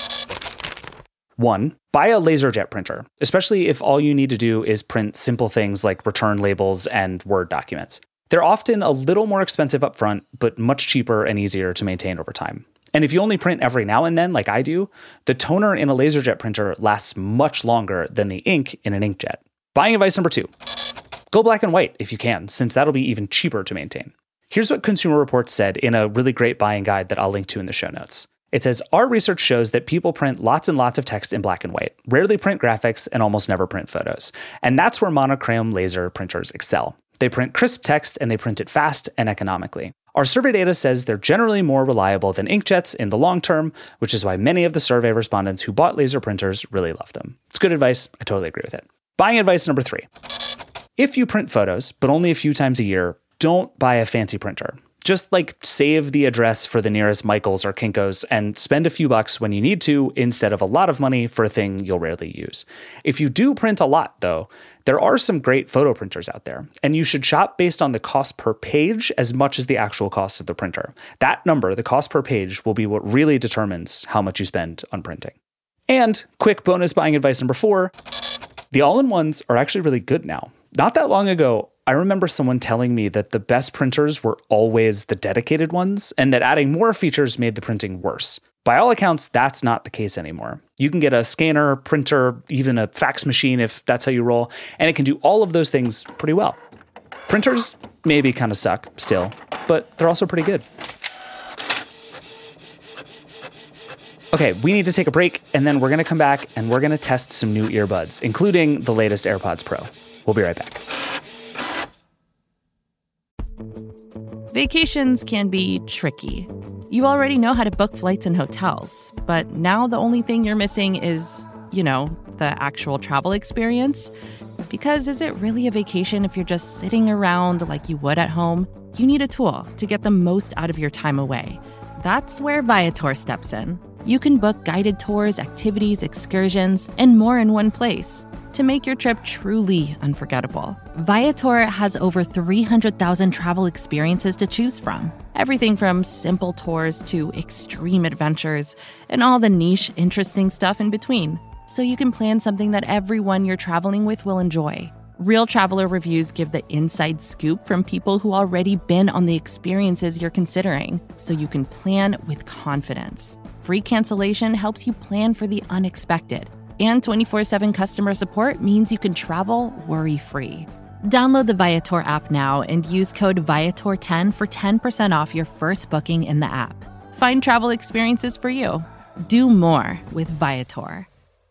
1, buy a LaserJet printer, especially if all you need to do is print simple things like return labels and Word documents. They're often a little more expensive up front, but much cheaper and easier to maintain over time. And if you only print every now and then, like I do, the toner in a LaserJet printer lasts much longer than the ink in an inkjet. Buying advice number 2. Go black and white if you can, since that'll be even cheaper to maintain. Here's what Consumer Reports said in a really great buying guide that I'll link to in the show notes. It says, our research shows that people print lots and lots of text in black and white, rarely print graphics, and almost never print photos. And that's where monochrome laser printers excel. They print crisp text and they print it fast and economically. Our survey data says they're generally more reliable than inkjets in the long term, which is why many of the survey respondents who bought laser printers really love them. It's good advice. I totally agree with it. Buying advice number 3. If you print photos, but only a few times a year, don't buy a fancy printer. Just save the address for the nearest Michaels or Kinko's and spend a few bucks when you need to instead of a lot of money for a thing you'll rarely use. If you do print a lot, though, there are some great photo printers out there, and you should shop based on the cost per page as much as the actual cost of the printer. That number, the cost per page, will be what really determines how much you spend on printing. And quick bonus buying advice number 4, the all-in-ones are actually really good now. Not that long ago, I remember someone telling me that the best printers were always the dedicated ones, and that adding more features made the printing worse. By all accounts, that's not the case anymore. You can get a scanner, printer, even a fax machine if that's how you roll, and it can do all of those things pretty well. Printers maybe kind of suck still, but they're also pretty good. Okay, we need to take a break, and then we're going to come back and we're going to test some new earbuds, including the latest AirPods Pro. We'll be right back. Vacations can be tricky. You already know how to book flights and hotels, but now the only thing you're missing is, the actual travel experience. Because is it really a vacation if you're just sitting around like you would at home? You need a tool to get the most out of your time away. That's where Viator steps in. You can book guided tours, activities, excursions, and more in one place to make your trip truly unforgettable. Viator has over 300,000 travel experiences to choose from. Everything from simple tours to extreme adventures and all the niche, interesting stuff in between. So you can plan something that everyone you're traveling with will enjoy. Real traveler reviews give the inside scoop from people who already been on the experiences you're considering, so you can plan with confidence. Free cancellation helps you plan for the unexpected. And 24/7 customer support means you can travel worry-free. Download the Viator app now and use code Viator10 for 10% off your first booking in the app. Find travel experiences for you. Do more with Viator.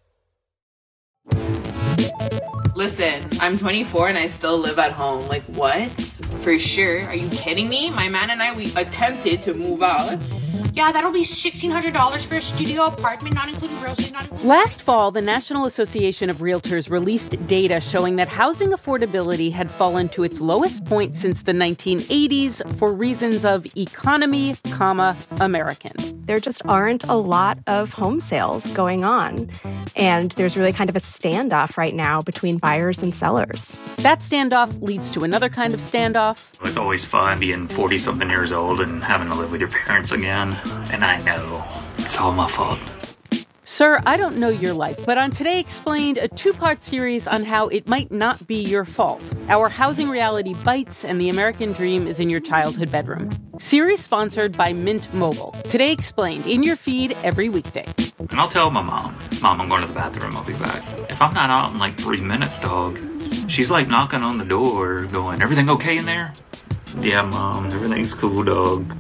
Listen, I'm 24 and I still live at home. Like, what? For sure. Are you kidding me? My man and I, we attempted to move out. Yeah, that'll be $1,600 for a studio apartment, not including groceries, not including... Last fall, the National Association of Realtors released data showing that housing affordability had fallen to its lowest point since the 1980s for reasons of economy, American. There just aren't a lot of home sales going on. And there's really kind of a standoff right now between buyers and sellers. That standoff leads to another kind of standoff. It's always fun being 40-something years old and having to live with your parents again. And I know it's all my fault. Sir, I don't know your life, but on Today Explained, a two-part series on how it might not be your fault. Our housing reality bites and the American dream is in your childhood bedroom. Series sponsored by Mint Mobile. Today Explained, in your feed every weekday. And I'll tell my mom, I'm going to the bathroom, I'll be back. If I'm not out in like 3 minutes, dog, she's like knocking on the door going, everything okay in there? Yeah, Mom, everything's cool, dog.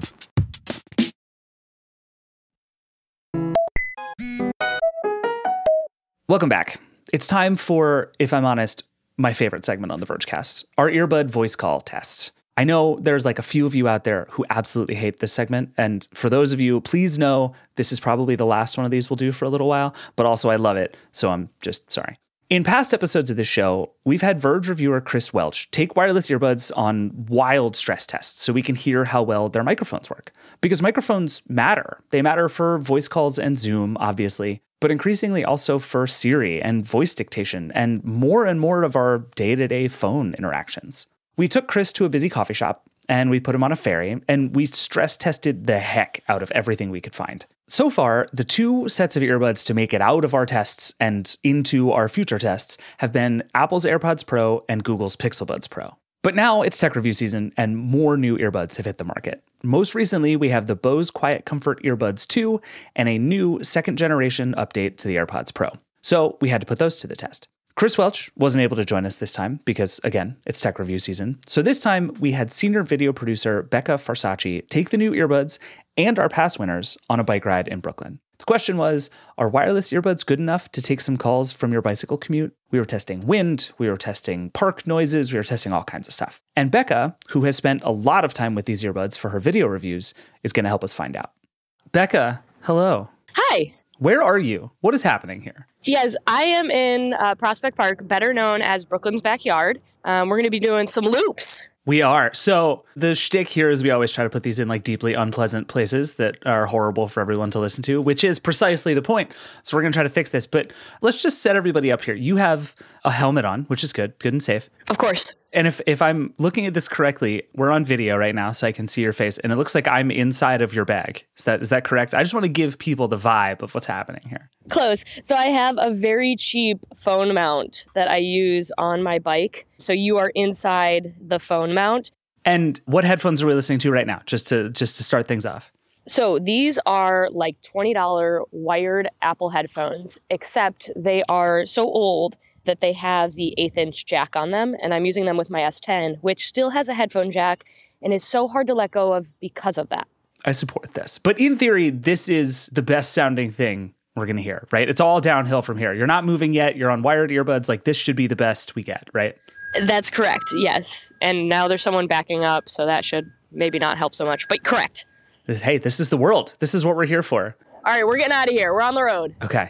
Welcome back. It's time for, if I'm honest, my favorite segment on the Vergecast, our earbud voice call test. I know there's like a few of you out there who absolutely hate this segment. And for those of you, please know this is probably the last one of these we'll do for a little while, but also I love it. So I'm just sorry. In past episodes of this show, we've had Verge reviewer Chris Welch take wireless earbuds on wild stress tests so we can hear how well their microphones work. Because microphones matter. They matter for voice calls and Zoom, obviously, but increasingly also for Siri and voice dictation and more of our day-to-day phone interactions. We took Chris to a busy coffee shop and we put him on a ferry and we stress tested the heck out of everything we could find. So far, the two sets of earbuds to make it out of our tests and into our future tests have been Apple's AirPods Pro and Google's Pixel Buds Pro. But now it's tech review season and more new earbuds have hit the market. Most recently, we have the Bose Quiet Comfort Earbuds 2 and a new second generation update to the AirPods Pro. So we had to put those to the test. Chris Welch wasn't able to join us this time because, again, it's tech review season. So this time we had senior video producer Becca Farsacci take the new earbuds and our past winners on a bike ride in Brooklyn. The question was, are wireless earbuds good enough to take some calls from your bicycle commute? We were testing wind, we were testing park noises, we were testing all kinds of stuff. And Becca, who has spent a lot of time with these earbuds for her video reviews, is going to help us find out. Becca, hello. Hi. Where are you? What is happening here? Yes, I am in Prospect Park, better known as Brooklyn's backyard. We're going to be doing some loops. We are. So the shtick here is we always try to put these in like deeply unpleasant places that are horrible for everyone to listen to, which is precisely the point. So we're going to try to fix this. But let's just set everybody up here. You have a helmet on, which is good and safe. Of course. And if I'm looking at this correctly, we're on video right now, so I can see your face. And it looks like I'm inside of your bag. Is that correct? I just want to give people the vibe of what's happening here. Close. So I have a very cheap phone mount that I use on my bike. So you are inside the phone mount. And what headphones are we listening to right now, just to start things off? So these are like $20 wired Apple headphones, except they are so old that they have the 1/8-inch jack on them. And I'm using them with my S10, which still has a headphone jack and is so hard to let go of because of that. I support this. But in theory, this is the best sounding thing we're going to hear, right? It's all downhill from here. You're not moving yet. You're on wired earbuds. Like, this should be the best we get, right? That's correct, yes. And now there's someone backing up, so that should maybe not help so much, but correct. Hey, this is the world. This is what we're here for. All right, we're getting out of here. We're on the road. Okay.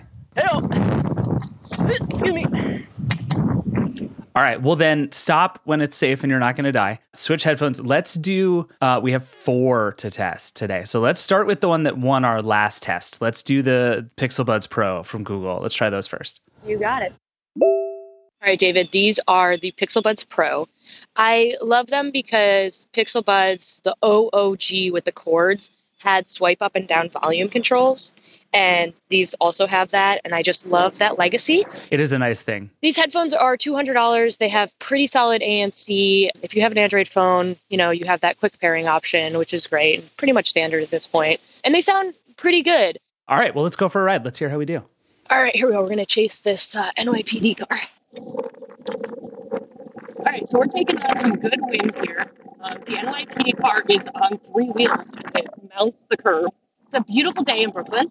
Excuse me. All right, well then stop when it's safe and you're not going to die. Switch headphones. Let's do, we have 4 to test today. So let's start with the one that won our last test. Let's do the Pixel Buds Pro from Google. Let's try those first. You got it. All right, David, these are the Pixel Buds Pro. I love them because Pixel Buds, the OOG with the cords, had swipe up and down volume controls. And these also have that. And I just love that legacy. It is a nice thing. These headphones are $200. They have pretty solid ANC. If you have an Android phone, you have that quick pairing option, which is great and pretty much standard at this point. And they sound pretty good. All right, well, let's go for a ride. Let's hear how we do. All right, here we go. We're going to chase this NYPD car. All right, so we're taking on some good wind here. The NYPD car is on 3 wheels as it mounts the curve. It's a beautiful day in Brooklyn.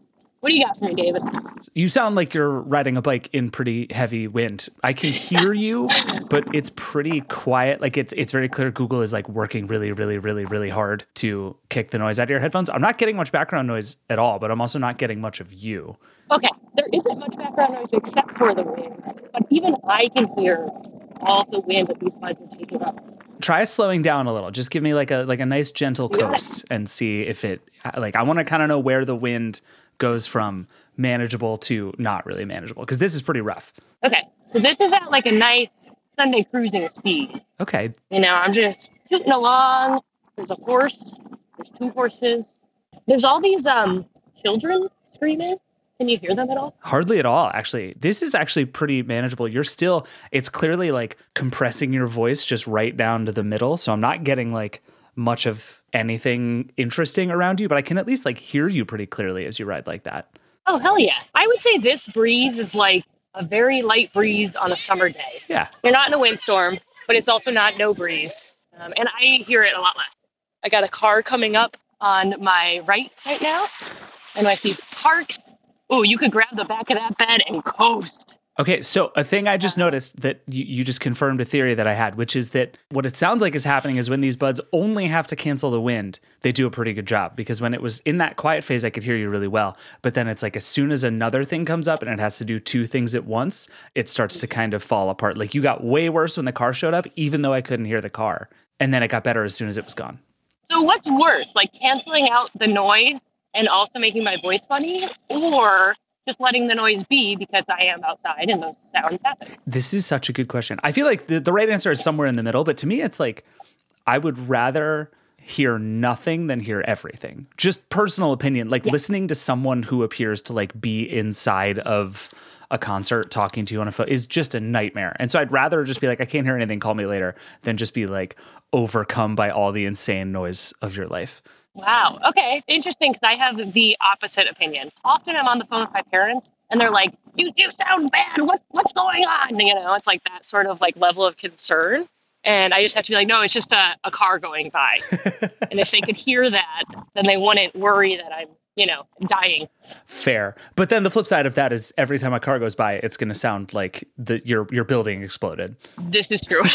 What do you got for me, David? You sound like you're riding a bike in pretty heavy wind. I can hear you, but it's pretty quiet. Like it's very clear Google is like working really, really, really, really hard to kick the noise out of your headphones. I'm not getting much background noise at all, but I'm also not getting much of you. Okay, there isn't much background noise except for the wind, but even I can hear all the wind that these buds are taking up. Try slowing down a little. Just give me like a nice gentle coast and see if it, like, I want to kind of know where the wind goes from manageable to not really manageable, because this is pretty rough. Okay, so this is at like a nice Sunday cruising speed. Okay. You know, I'm just tooting along. There's a horse. There's 2 horses. There's all these children screaming. Can you hear them at all? Hardly at all, actually. This is actually pretty manageable. It's clearly like compressing your voice just right down to the middle. So I'm not getting like much of anything interesting around you, but I can at least like hear you pretty clearly as you ride like that. Oh, hell yeah. I would say this breeze is like a very light breeze on a summer day. Yeah. You're not in a windstorm, but it's also not no breeze. And I hear it a lot less. I got a car coming up on my right now, and I see parks. Oh, you could grab the back of that bed and coast. Okay, so a thing I just noticed that you just confirmed a theory that I had, which is that what it sounds like is happening is when these buds only have to cancel the wind, they do a pretty good job. Because when it was in that quiet phase, I could hear you really well. But then it's like as soon as another thing comes up and it has to do 2 things at once, it starts to kind of fall apart. Like you got way worse when the car showed up, even though I couldn't hear the car. And then it got better as soon as it was gone. So what's worse, like canceling out the noise and also making my voice funny, or just letting the noise be because I am outside and those sounds happen? This is such a good question. I feel like the right answer is somewhere in the middle, but to me, it's like, I would rather hear nothing than hear everything. Just personal opinion, like listening to someone who appears to like be inside of a concert talking to you on a phone is just a nightmare. And so I'd rather just be like, I can't hear anything, call me later, than just be like overcome by all the insane noise of your life. Wow. Okay. Interesting, because I have the opposite opinion. Often I'm on the phone with my parents and they're like, you sound bad. What's going on? You know, it's like that sort of like level of concern. And I just have to be like, no, it's just a car going by. And if they could hear that, then they wouldn't worry that I'm, dying. Fair. But then the flip side of that is every time a car goes by, it's going to sound like your building exploded. This is true.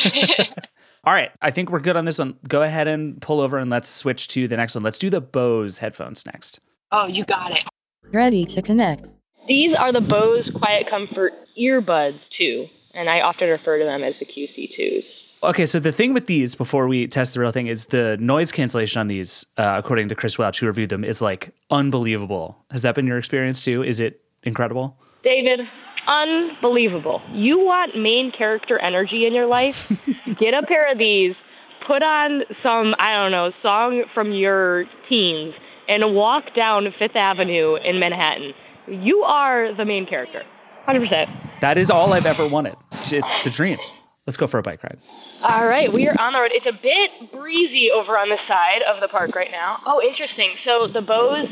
All right, I think we're good on this one. Go ahead and pull over and let's switch to the next one. Let's do the Bose headphones next. Oh, you got it. Ready to connect. These are the Bose Quiet Comfort earbuds 2, and I often refer to them as the QC2s. Okay, so the thing with these, before we test the real thing, is the noise cancellation on these, according to Chris Welch, who reviewed them, is like unbelievable. Has that been your experience too? Is it incredible? David, unbelievable. You want main character energy in your life? Get a pair of these, put on some, song from your teens, and walk down Fifth Avenue in Manhattan. You are the main character. 100%. That is all I've ever wanted. It's the dream. Let's go for a bike ride. All right, we are on the road. It's a bit breezy over on the side of the park right now. Oh, interesting. So the Bose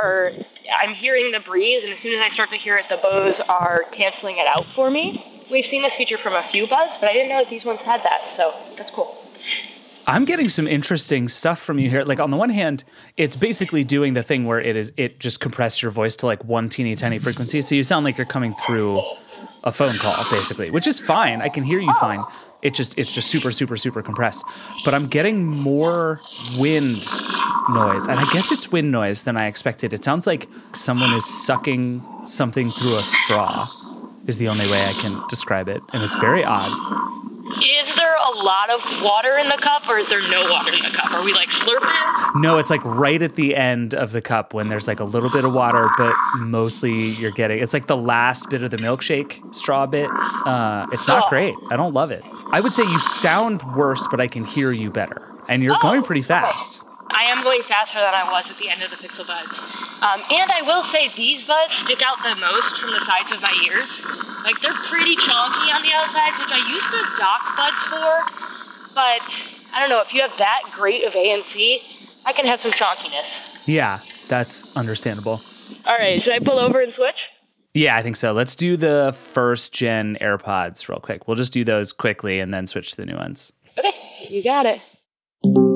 I'm hearing the breeze, and as soon as I start to hear it, the Bose are canceling it out for me. We've seen this feature from a few buds, but I didn't know that these ones had that, so that's cool. I'm getting some interesting stuff from you here. Like on the one hand, it's basically doing the thing where it just compresses your voice to like one teeny tiny frequency. So you sound like you're coming through a phone call, basically, which is fine. I can hear you fine. It's just super, super, super compressed. But I'm getting more wind noise. And I guess it's wind noise than I expected. It sounds like someone is sucking something through a straw is the only way I can describe it. And it's very odd. Is there a lot of water in the cup, or is there no water in the cup? Are we like slurping? No, it's like right at the end of the cup when there's like a little bit of water, but mostly it's like the last bit of the milkshake straw bit. It's not great. I don't love it. I would say you sound worse, but I can hear you better. And you're going pretty fast. Okay. I am going faster than I was at the end of the Pixel Buds. And I will say these buds stick out the most from the sides of my ears. Like, they're pretty chonky on the outsides, which I used to dock buds for. But, I don't know, if you have that great of ANC, I can have some chonkiness. Yeah, that's understandable. All right, should I pull over and switch? Yeah, I think so. Let's do the first gen AirPods real quick. We'll just do those quickly and then switch to the new ones. Okay, you got it.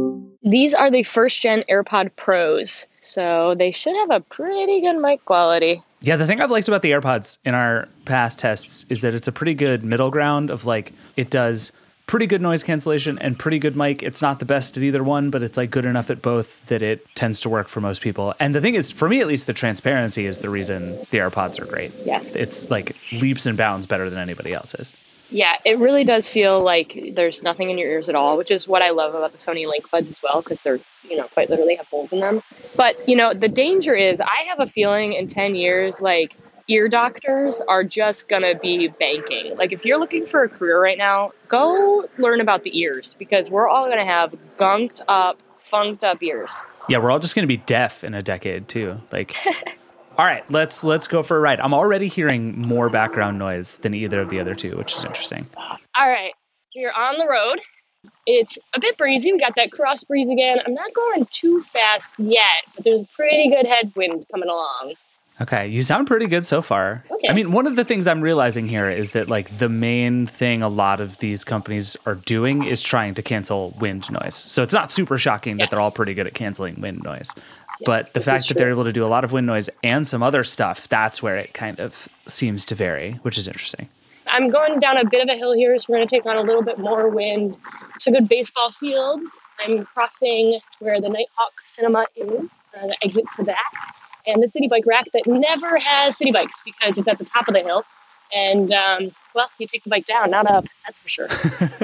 These are the first gen AirPod Pros, so they should have a pretty good mic quality. Yeah, the thing I've liked about the AirPods in our past tests is that it's a pretty good middle ground of like, it does pretty good noise cancellation and pretty good mic. It's not the best at either one, but it's like good enough at both that it tends to work for most people. And the thing is, for me at least, the transparency is the reason the AirPods are great. Yes. It's like leaps and bounds better than anybody else's. Yeah, it really does feel like there's nothing in your ears at all, which is what I love about the Sony Link Buds as well, because they're, quite literally have holes in them. But, the danger is I have a feeling in 10 years, like, ear doctors are just going to be banking. Like, if you're looking for a career right now, go learn about the ears, because we're all going to have gunked up, funked up ears. Yeah, we're all just going to be deaf in a decade, too. Like, all right, let's go for a ride. I'm already hearing more background noise than either of the other two, which is interesting. All right, we're on the road. It's a bit breezy. We got that cross breeze again. I'm not going too fast yet, but there's a pretty good headwind coming along. Okay, you sound pretty good so far. Okay. I mean, one of the things I'm realizing here is that like the main thing a lot of these companies are doing is trying to cancel wind noise. So it's not super shocking that they're all pretty good at canceling wind noise. But the fact that they're able to do a lot of wind noise and some other stuff, that's where it kind of seems to vary, which is interesting. I'm going down a bit of a hill here, so we're going to take on a little bit more wind. It's a good baseball fields. I'm crossing where the Nighthawk Cinema is, the exit to that. And the city bike rack that never has city bikes because it's at the top of the hill. And, you take the bike down, not up, that's for sure.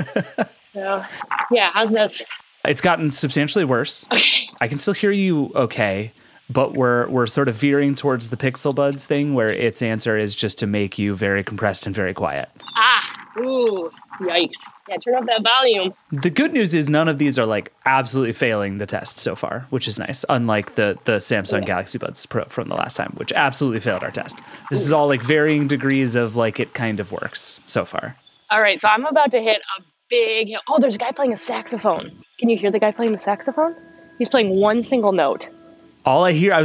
So, yeah, how's this? It's gotten substantially worse. Okay. I can still hear you okay, but we're sort of veering towards the Pixel Buds thing where its answer is just to make you very compressed and very quiet. Ooh, yikes. Yeah, turn up that volume. The good news is none of these are like absolutely failing the test so far, which is nice. Unlike the Samsung Galaxy Buds Pro from the last time, which absolutely failed our test. This is all like varying degrees of like it kind of works so far. All right, so I'm about to hit a big hill. Oh, there's a guy playing a saxophone. Can you hear the guy playing the saxophone? He's playing one single note. All I hear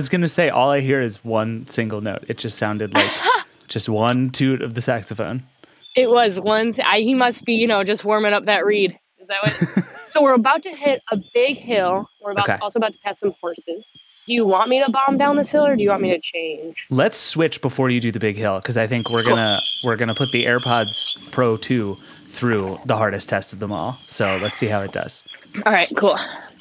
is one single note. It just sounded like just one toot of the saxophone. It was one. He must be, just warming up that reed. Is that what? So we're about to hit a big hill. We're also about to pass some horses. Do you want me to bomb down this hill, or do you want me to change? Let's switch before you do the big hill, because I think we're gonna put the AirPods Pro 2 through the hardest test of them all. So let's see how it does. All right, cool.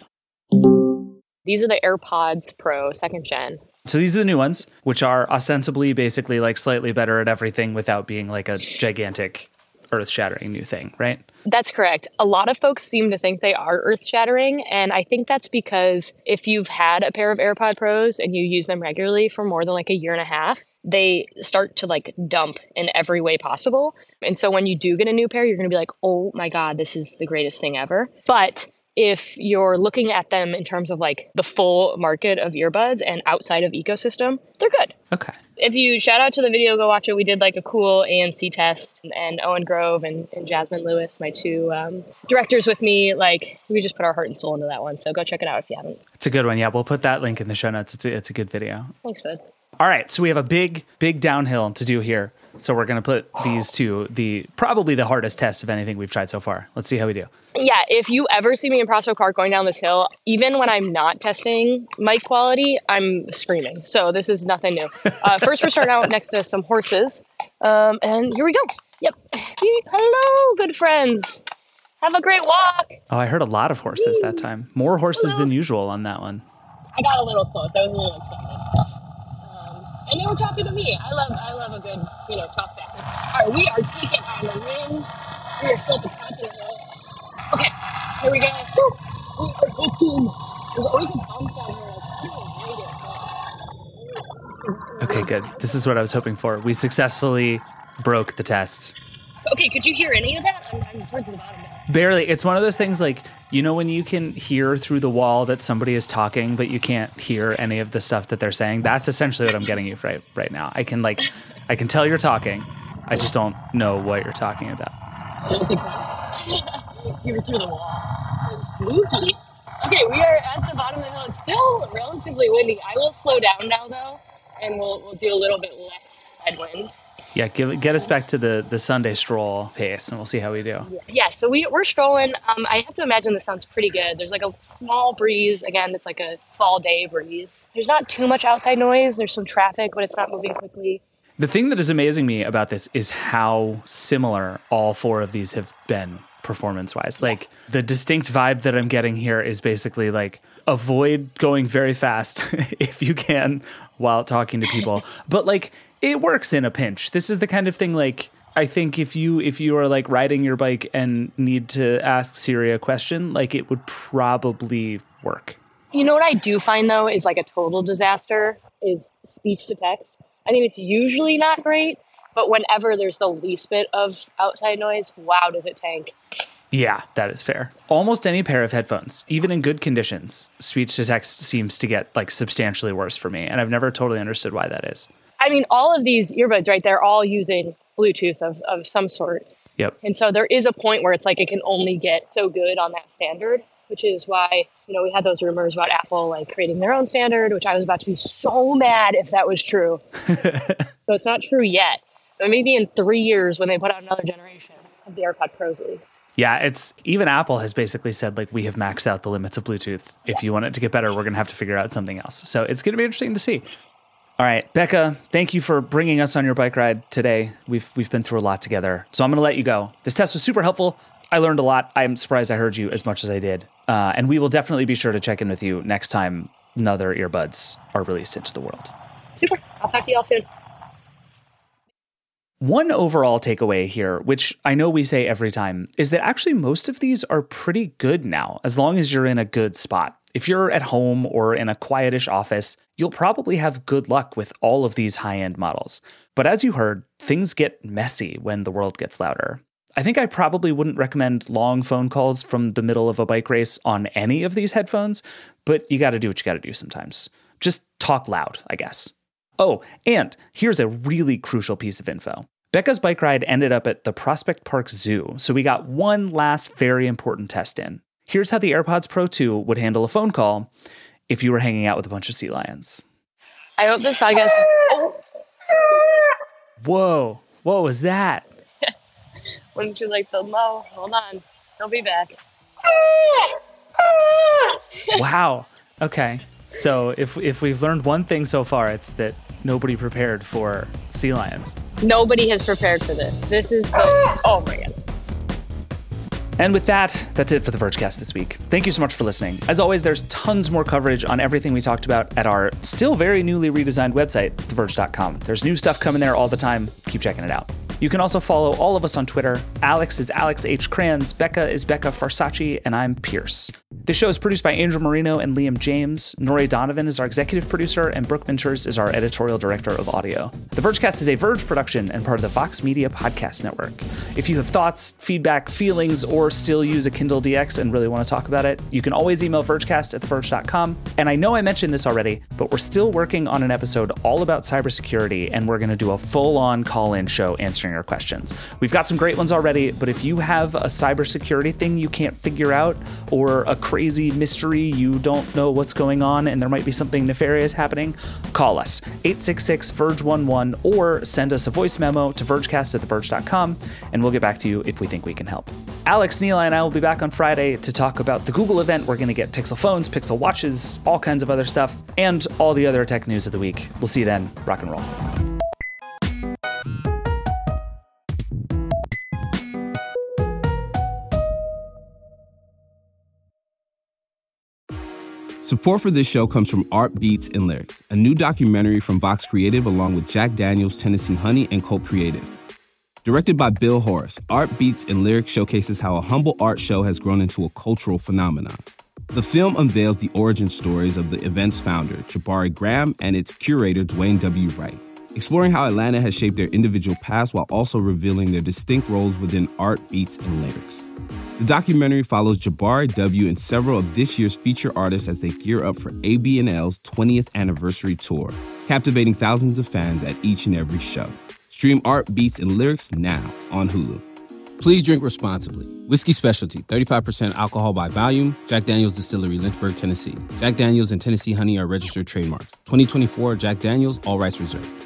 These are the AirPods Pro 2nd gen. So these are the new ones, which are ostensibly basically like slightly better at everything without being like a gigantic earth-shattering new thing, right? That's correct. A lot of folks seem to think they are earth-shattering, and I think that's because if you've had a pair of AirPod Pros and you use them regularly for more than like a year and a half, they start to like dump in every way possible. And so when you do get a new pair, you're going to be like, oh my God, this is the greatest thing ever. But if you're looking at them in terms of like the full market of earbuds and outside of ecosystem, they're good. Okay. If you shout out to the video, go watch it. We did like a cool ANC test, and Owen Grove and Jasmine Lewis, my two directors with me, like we just put our heart and soul into that one. So go check it out if you haven't. It's a good one. Yeah, we'll put that link in the show notes. It's a good video. Thanks, bud. All right, so we have a big downhill to do here. So we're going to put these two, probably the hardest test of anything we've tried so far. Let's see how we do. Yeah, if you ever see me in Prosto Park going down this hill, even when I'm not testing mic quality, I'm screaming. So this is nothing new. First, we're starting out next to some horses. And here we go. Yep. Hello, good friends. Have a great walk. Oh, I heard a lot of horses that time. More horses than usual on that one. I got a little close. I was a little excited. And they were talking to me. I love a good, talk back. All right, we are taking on the wind. We are still at the top of the hill. Okay, here we go. Woo. We are taking. There's always a bump down here. I Okay, good. This is what I was hoping for. We successfully broke the test. Okay, could you hear any of that? I'm towards the bottom now. Barely. It's one of those things like, when you can hear through the wall that somebody is talking, but you can't hear any of the stuff that they're saying. That's essentially what I'm getting you right now. I can tell you're talking. I just don't know what you're talking about. I don't think so. Hear through the wall. It's spooky. Okay, we are at the bottom of the hill. It's still relatively windy. I will slow down now, though, and we'll do a little bit less headwind. Yeah, get us back to the Sunday stroll pace, and we'll see how we do. Yeah, so we're strolling. I have to imagine this sounds pretty good. There's like a small breeze. Again, it's like a fall day breeze. There's not too much outside noise. There's some traffic, but it's not moving quickly. The thing that is amazing me about this is how similar all four of these have been performance-wise. Like, the distinct vibe that I'm getting here is basically like, avoid going very fast if you can while talking to people. But like, it works in a pinch. This is the kind of thing, like, I think if you are like riding your bike and need to ask Siri a question, like, it would probably work. You know what I do find, though, is like a total disaster is speech to text. I mean, it's usually not great, but whenever there's the least bit of outside noise, wow, does it tank. Yeah, that is fair. Almost any pair of headphones, even in good conditions, speech to text seems to get like substantially worse for me. And I've never totally understood why that is. I mean, all of these earbuds, right, they're all using Bluetooth of some sort. Yep. And so there is a point where it's like it can only get so good on that standard, which is why, we had those rumors about Apple like creating their own standard, which I was about to be so mad if that was true. So it's not true yet. But maybe in 3 years when they put out another generation of the AirPod Pros at least. Yeah, it's even Apple has basically said, like, we have maxed out the limits of Bluetooth. If you want it to get better, we're going to have to figure out something else. So it's going to be interesting to see. All right, Becca, thank you for bringing us on your bike ride today. We've been through a lot together. So I'm going to let you go. This test was super helpful. I learned a lot. I'm surprised I heard you as much as I did. And we will definitely be sure to check in with you next time another earbuds are released into the world. Super. I'll talk to you all soon. One overall takeaway here, which I know we say every time, is that actually most of these are pretty good now, as long as you're in a good spot. If you're at home or in a quietish office, you'll probably have good luck with all of these high-end models. But as you heard, things get messy when the world gets louder. I think I probably wouldn't recommend long phone calls from the middle of a bike race on any of these headphones, but you got to do what you got to do sometimes. Just talk loud, I guess. Oh, and here's a really crucial piece of info. Becca's bike ride ended up at the Prospect Park Zoo, so we got one last very important test in. Here's how the AirPods Pro 2 would handle a phone call if you were hanging out with a bunch of sea lions. I hope this podcast... Whoa, what was that? Wouldn't you like the low? Hold on, they'll be back. Wow, okay. So if we've learned one thing so far, it's that nobody prepared for sea lions. Nobody has prepared for this. This is the... Oh my God. And with that, that's it for the Vergecast this week. Thank you so much for listening. As always, there's tons more coverage on everything we talked about at our still very newly redesigned website, theverge.com. There's new stuff coming there all the time. Keep checking it out. You can also follow all of us on Twitter. Alex is Alex H. Kranz, Becca is Becca Farsacci, and I'm Pierce. This show is produced by Angel Marino and Liam James. Nori Donovan is our executive producer, and Brooke Minters is our editorial director of audio. The Vergecast is a Verge production and part of the Vox Media Podcast Network. If you have thoughts, feedback, feelings, or still use a Kindle DX and really want to talk about it, you can always email vergecast@theverge.com. And I know I mentioned this already, but we're still working on an episode all about cybersecurity, and we're going to do a full-on call-in show answering our questions. We've got some great ones already, but if you have a cybersecurity thing you can't figure out, or a crazy mystery you don't know what's going on and there might be something nefarious happening, call us 866-VERGE11 or send us a voice memo to vergecast@theverge.com, and we'll get back to you if we think we can help. Alex, Neela, and I will be back on Friday to talk about the Google event. We're going to get Pixel phones, Pixel watches, all kinds of other stuff, and all the other tech news of the week. We'll see you then. Rock and roll. Support for this show comes from Art Beats and Lyrics, a new documentary from Vox Creative along with Jack Daniels, Tennessee Honey, and Colt Creative. Directed by Bill Horace, Art Beats and Lyrics showcases how a humble art show has grown into a cultural phenomenon. The film unveils the origin stories of the event's founder, Jabari Graham, and its curator, Dwayne W. Wright, exploring how Atlanta has shaped their individual paths while also revealing their distinct roles within Art Beats and Lyrics. The documentary follows Jabari W. and several of this year's feature artists as they gear up for AB&L's 20th anniversary tour, captivating thousands of fans at each and every show. Stream Art Beats and Lyrics now on Hulu. Please drink responsibly. Whiskey Specialty, 35% alcohol by volume. Jack Daniel's Distillery, Lynchburg, Tennessee. Jack Daniel's and Tennessee Honey are registered trademarks. 2024 Jack Daniel's, all rights reserved.